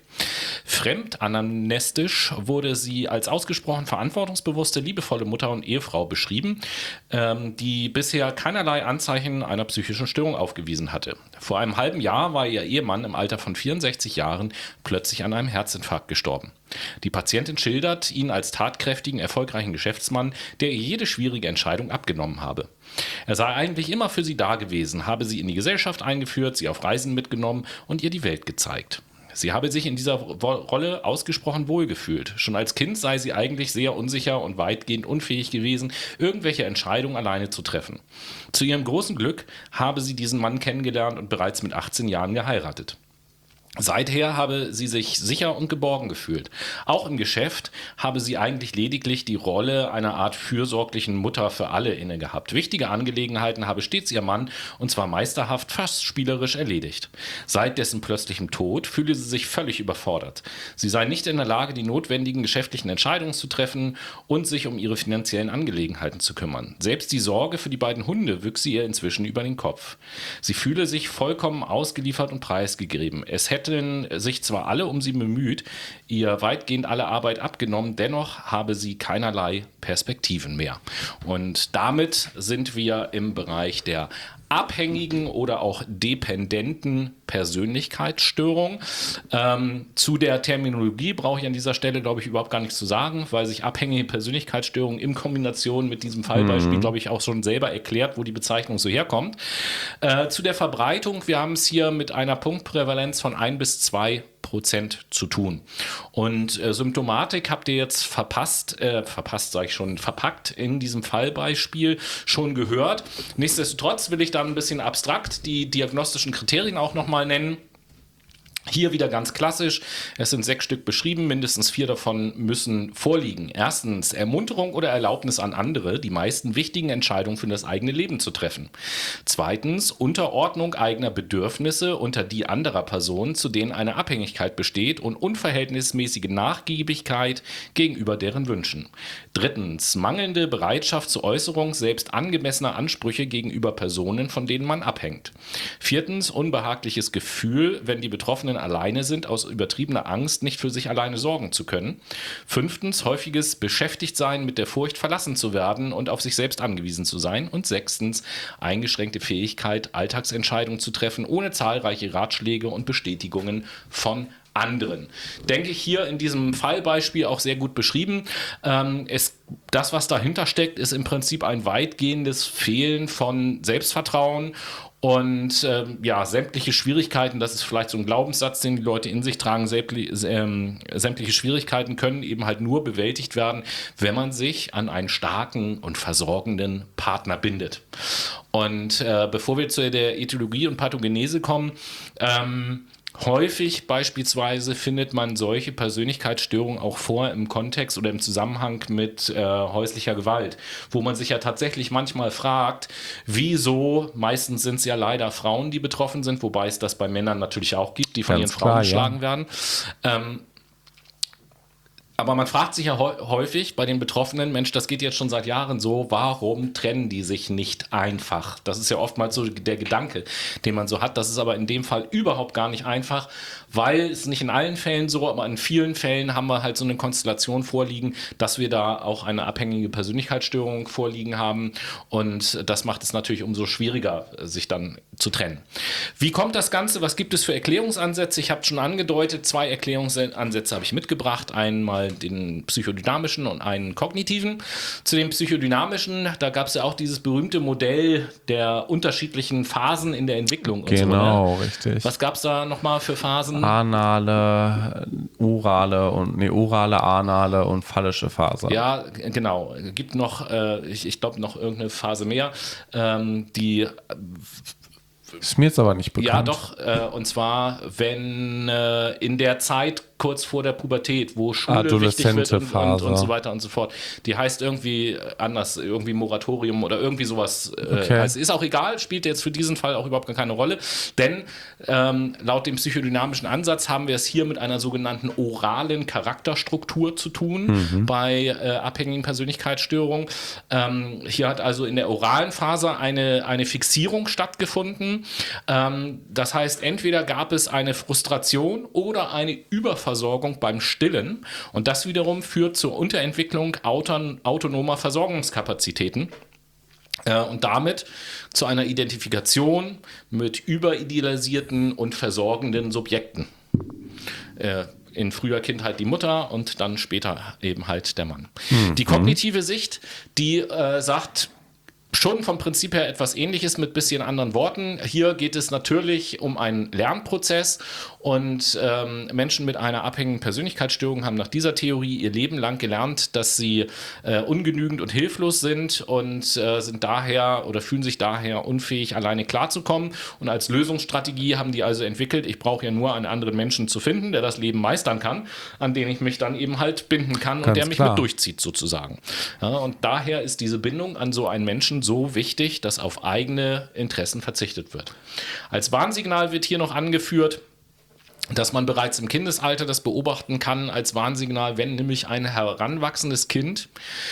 Fremdanamnestisch wurde sie als ausgesprochen verantwortungsbewusste, liebevolle Mutter und Ehefrau beschrieben, ähm, die bisher keinerlei Anzeichen einer psychischen Störung aufgewiesen hatte. Vor einem halben Jahr war ihr Ehemann im Alter von vierundsechzig Jahren plötzlich an einem Herzinfarkt gestorben. Die Patientin schildert ihn als tatkräftigen, erfolgreichen Geschäftsmann, der ihr jede schwierige Entscheidung abgenommen habe. Er sei eigentlich immer für sie da gewesen, habe sie in die Gesellschaft eingeführt, sie auf Reisen mitgenommen und ihr die Welt gezeigt. Sie habe sich in dieser Rolle ausgesprochen wohlgefühlt. Schon als Kind sei sie eigentlich sehr unsicher und weitgehend unfähig gewesen, irgendwelche Entscheidungen alleine zu treffen. Zu ihrem großen Glück habe sie diesen Mann kennengelernt und bereits mit achtzehn Jahren geheiratet. Seither habe sie sich sicher und geborgen gefühlt. Auch im Geschäft habe sie eigentlich lediglich die Rolle einer Art fürsorglichen Mutter für alle inne gehabt. Wichtige Angelegenheiten habe stets ihr Mann, und zwar meisterhaft, fast spielerisch erledigt. Seit dessen plötzlichem Tod fühle sie sich völlig überfordert. Sie sei nicht in der Lage, die notwendigen geschäftlichen Entscheidungen zu treffen und sich um ihre finanziellen Angelegenheiten zu kümmern. Selbst die Sorge für die beiden Hunde wüchse ihr inzwischen über den Kopf. Sie fühle sich vollkommen ausgeliefert und preisgegeben. Es hätte sich zwar alle um sie bemüht, ihr weitgehend alle Arbeit abgenommen, dennoch habe sie keinerlei Perspektiven mehr. Und damit sind wir im Bereich der abhängigen oder auch dependenten Persönlichkeitsstörung. Ähm, zu der Terminologie brauche ich an dieser Stelle, glaube ich, überhaupt gar nichts zu sagen, weil sich abhängige Persönlichkeitsstörung in Kombination mit diesem Fallbeispiel, mhm. glaube ich, auch schon selber erklärt, wo die Bezeichnung so herkommt. Äh, zu der Verbreitung, wir haben es hier mit einer Punktprävalenz von ein bis zwei Prozent zu tun. Und äh, Symptomatik habt ihr jetzt verpasst, äh, verpasst sage ich schon, verpackt in diesem Fallbeispiel schon gehört. Nichtsdestotrotz will ich dann ein bisschen abstrakt die diagnostischen Kriterien auch nochmal nennen. Hier wieder ganz klassisch, es sind sechs Stück beschrieben, mindestens vier davon müssen vorliegen. Erstens, Ermunterung oder Erlaubnis an andere, die meisten wichtigen Entscheidungen für das eigene Leben zu treffen. Zweitens, Unterordnung eigener Bedürfnisse unter die anderer Personen, zu denen eine Abhängigkeit besteht, und unverhältnismäßige Nachgiebigkeit gegenüber deren Wünschen. Drittens, mangelnde Bereitschaft zur Äußerung selbst angemessener Ansprüche gegenüber Personen, von denen man abhängt. Viertens, unbehagliches Gefühl, wenn die Betroffenen alleine sind, aus übertriebener Angst, nicht für sich alleine sorgen zu können. Fünftens, häufiges Beschäftigtsein mit der Furcht, verlassen zu werden und auf sich selbst angewiesen zu sein. Und sechstens, eingeschränkte Fähigkeit, Alltagsentscheidungen zu treffen, ohne zahlreiche Ratschläge und Bestätigungen von anderen. Denke ich hier in diesem Fallbeispiel auch sehr gut beschrieben. Ähm, es, das, was dahinter steckt, ist im Prinzip ein weitgehendes Fehlen von Selbstvertrauen und ähm, ja, sämtliche Schwierigkeiten, das ist vielleicht so ein Glaubenssatz, den die Leute in sich tragen, sämtliche, ähm, sämtliche Schwierigkeiten können eben halt nur bewältigt werden, wenn man sich an einen starken und versorgenden Partner bindet. Und äh, bevor wir zu der Ätiologie und Pathogenese kommen, ähm, häufig beispielsweise findet man solche Persönlichkeitsstörungen auch vor im Kontext oder im Zusammenhang mit äh, häuslicher Gewalt, wo man sich ja tatsächlich manchmal fragt, wieso, meistens sind es ja leider Frauen, die betroffen sind, wobei es das bei Männern natürlich auch gibt, die von Ganz ihren Frauen klar, geschlagen ja. werden. Ähm, Aber man fragt sich ja häufig bei den Betroffenen, Mensch, das geht jetzt schon seit Jahren so, warum trennen die sich nicht einfach? Das ist ja oftmals so der Gedanke, den man so hat. Das ist aber in dem Fall überhaupt gar nicht einfach, weil es nicht in allen Fällen so, aber in vielen Fällen haben wir halt so eine Konstellation vorliegen, dass wir da auch eine abhängige Persönlichkeitsstörung vorliegen haben. Und das macht es natürlich umso schwieriger, sich dann zu trennen. Wie kommt das Ganze? Was gibt es für Erklärungsansätze? Ich habe schon angedeutet, zwei Erklärungsansätze habe ich mitgebracht. Einmal den psychodynamischen und einen kognitiven. Zu dem psychodynamischen, da gab es ja auch dieses berühmte Modell der unterschiedlichen Phasen in der Entwicklung. Und genau, so, ne? Richtig. Was gab es da nochmal für Phasen? Anale, orale und nee, orale, anale und phallische Phase. Ja, genau. Es gibt noch, äh, ich, ich glaube, noch irgendeine Phase mehr, ähm, die ist mir jetzt aber nicht bekannt. Ja, doch. Äh, und zwar, wenn äh, in der Zeit kurz vor der Pubertät, wo Schule wichtig wird und, und, und so weiter und so fort. Die heißt irgendwie anders, irgendwie Moratorium oder irgendwie sowas. Okay. Äh, heißt, ist auch egal, spielt jetzt für diesen Fall auch überhaupt gar keine Rolle, denn ähm, laut dem psychodynamischen Ansatz haben wir es hier mit einer sogenannten oralen Charakterstruktur zu tun mhm. bei äh, abhängigen Persönlichkeitsstörungen. Ähm, hier hat also in der oralen Phase eine, eine Fixierung stattgefunden. Ähm, das heißt, entweder gab es eine Frustration oder eine Überversorgung beim Stillen und das wiederum führt zur Unterentwicklung auton- autonomer Versorgungskapazitäten äh, und damit zu einer Identifikation mit überidealisierten und versorgenden Subjekten. Äh, in früher Kindheit die Mutter und dann später eben halt der Mann. Mhm. Die kognitive Sicht, die äh, sagt, schon vom Prinzip her etwas Ähnliches mit bisschen anderen Worten. Hier geht es natürlich um einen Lernprozess und ähm, Menschen mit einer abhängigen Persönlichkeitsstörung haben nach dieser Theorie ihr Leben lang gelernt, dass sie äh, ungenügend und hilflos sind und äh, sind daher oder fühlen sich daher unfähig, alleine klarzukommen. Und als Lösungsstrategie haben die also entwickelt, ich brauche ja nur einen anderen Menschen zu finden, der das Leben meistern kann, an den ich mich dann eben halt binden kann Ganz und der mich klar. mit durchzieht sozusagen. Ja, und daher ist diese Bindung an so einen Menschen so wichtig, dass auf eigene Interessen verzichtet wird. Als Warnsignal wird hier noch angeführt, dass man bereits im Kindesalter das beobachten kann als Warnsignal, wenn nämlich ein heranwachsendes Kind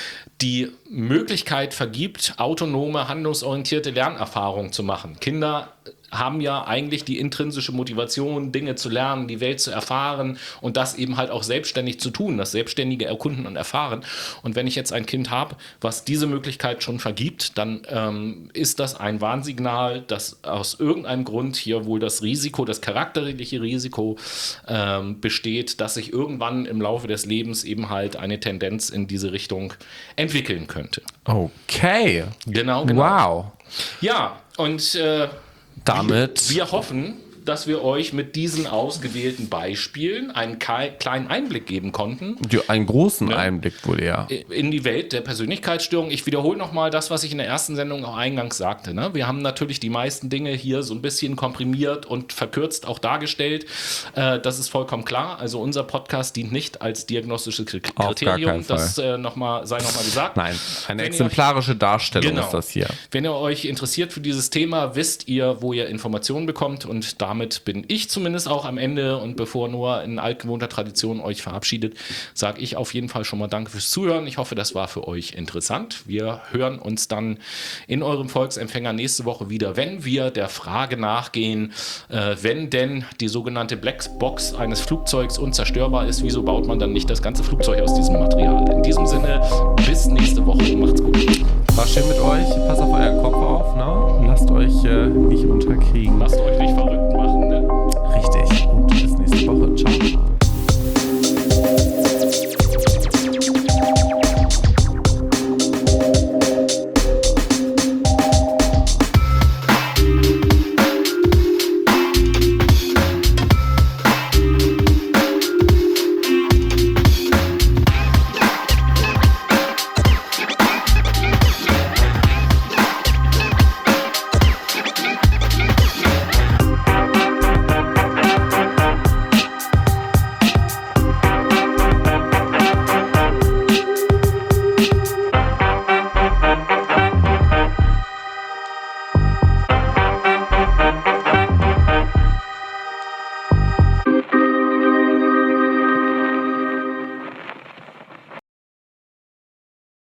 die Möglichkeit vergibt, autonome, handlungsorientierte Lernerfahrungen zu machen. Kinder haben ja eigentlich die intrinsische Motivation, Dinge zu lernen, die Welt zu erfahren und das eben halt auch selbstständig zu tun, das selbstständige Erkunden und Erfahren. Und wenn ich jetzt ein Kind habe, was diese Möglichkeit schon vergibt, dann ähm, ist das ein Warnsignal, dass aus irgendeinem Grund hier wohl das Risiko, das charakterliche Risiko ähm, besteht, dass sich irgendwann im Laufe des Lebens eben halt eine Tendenz in diese Richtung entwickeln könnte. Okay. Genau, genau. Wow. Ja, und äh, Damit. Wir hoffen, dass wir euch mit diesen ausgewählten Beispielen einen kleinen Einblick geben konnten. Ja, einen großen ja. Einblick wohl, ja. In die Welt der Persönlichkeitsstörung. Ich wiederhole nochmal das, was ich in der ersten Sendung auch eingangs sagte. Ne? Wir haben natürlich die meisten Dinge hier so ein bisschen komprimiert und verkürzt auch dargestellt. Äh, das ist vollkommen klar. Also unser Podcast dient nicht als diagnostisches Kriterium. Auf gar keinen Fall. Das äh, noch mal, sei nochmal gesagt. Nein, eine Wenn exemplarische euch, Darstellung genau, ist das hier. Wenn ihr euch interessiert für dieses Thema, wisst ihr, wo ihr Informationen bekommt und damit Damit bin ich zumindest auch am Ende und bevor Noah in altgewohnter Tradition euch verabschiedet, sage ich auf jeden Fall schon mal Danke fürs Zuhören. Ich hoffe, das war für euch interessant. Wir hören uns dann in eurem Volksempfänger nächste Woche wieder, wenn wir der Frage nachgehen, äh, wenn denn die sogenannte Blackbox eines Flugzeugs unzerstörbar ist, wieso baut man dann nicht das ganze Flugzeug aus diesem Material? In diesem Sinne, bis nächste Woche. Macht's gut. War schön mit euch. Passt auf euren Kopf auf, ne? Lasst euch äh, nicht unterkriegen. Lasst euch nicht verrückt.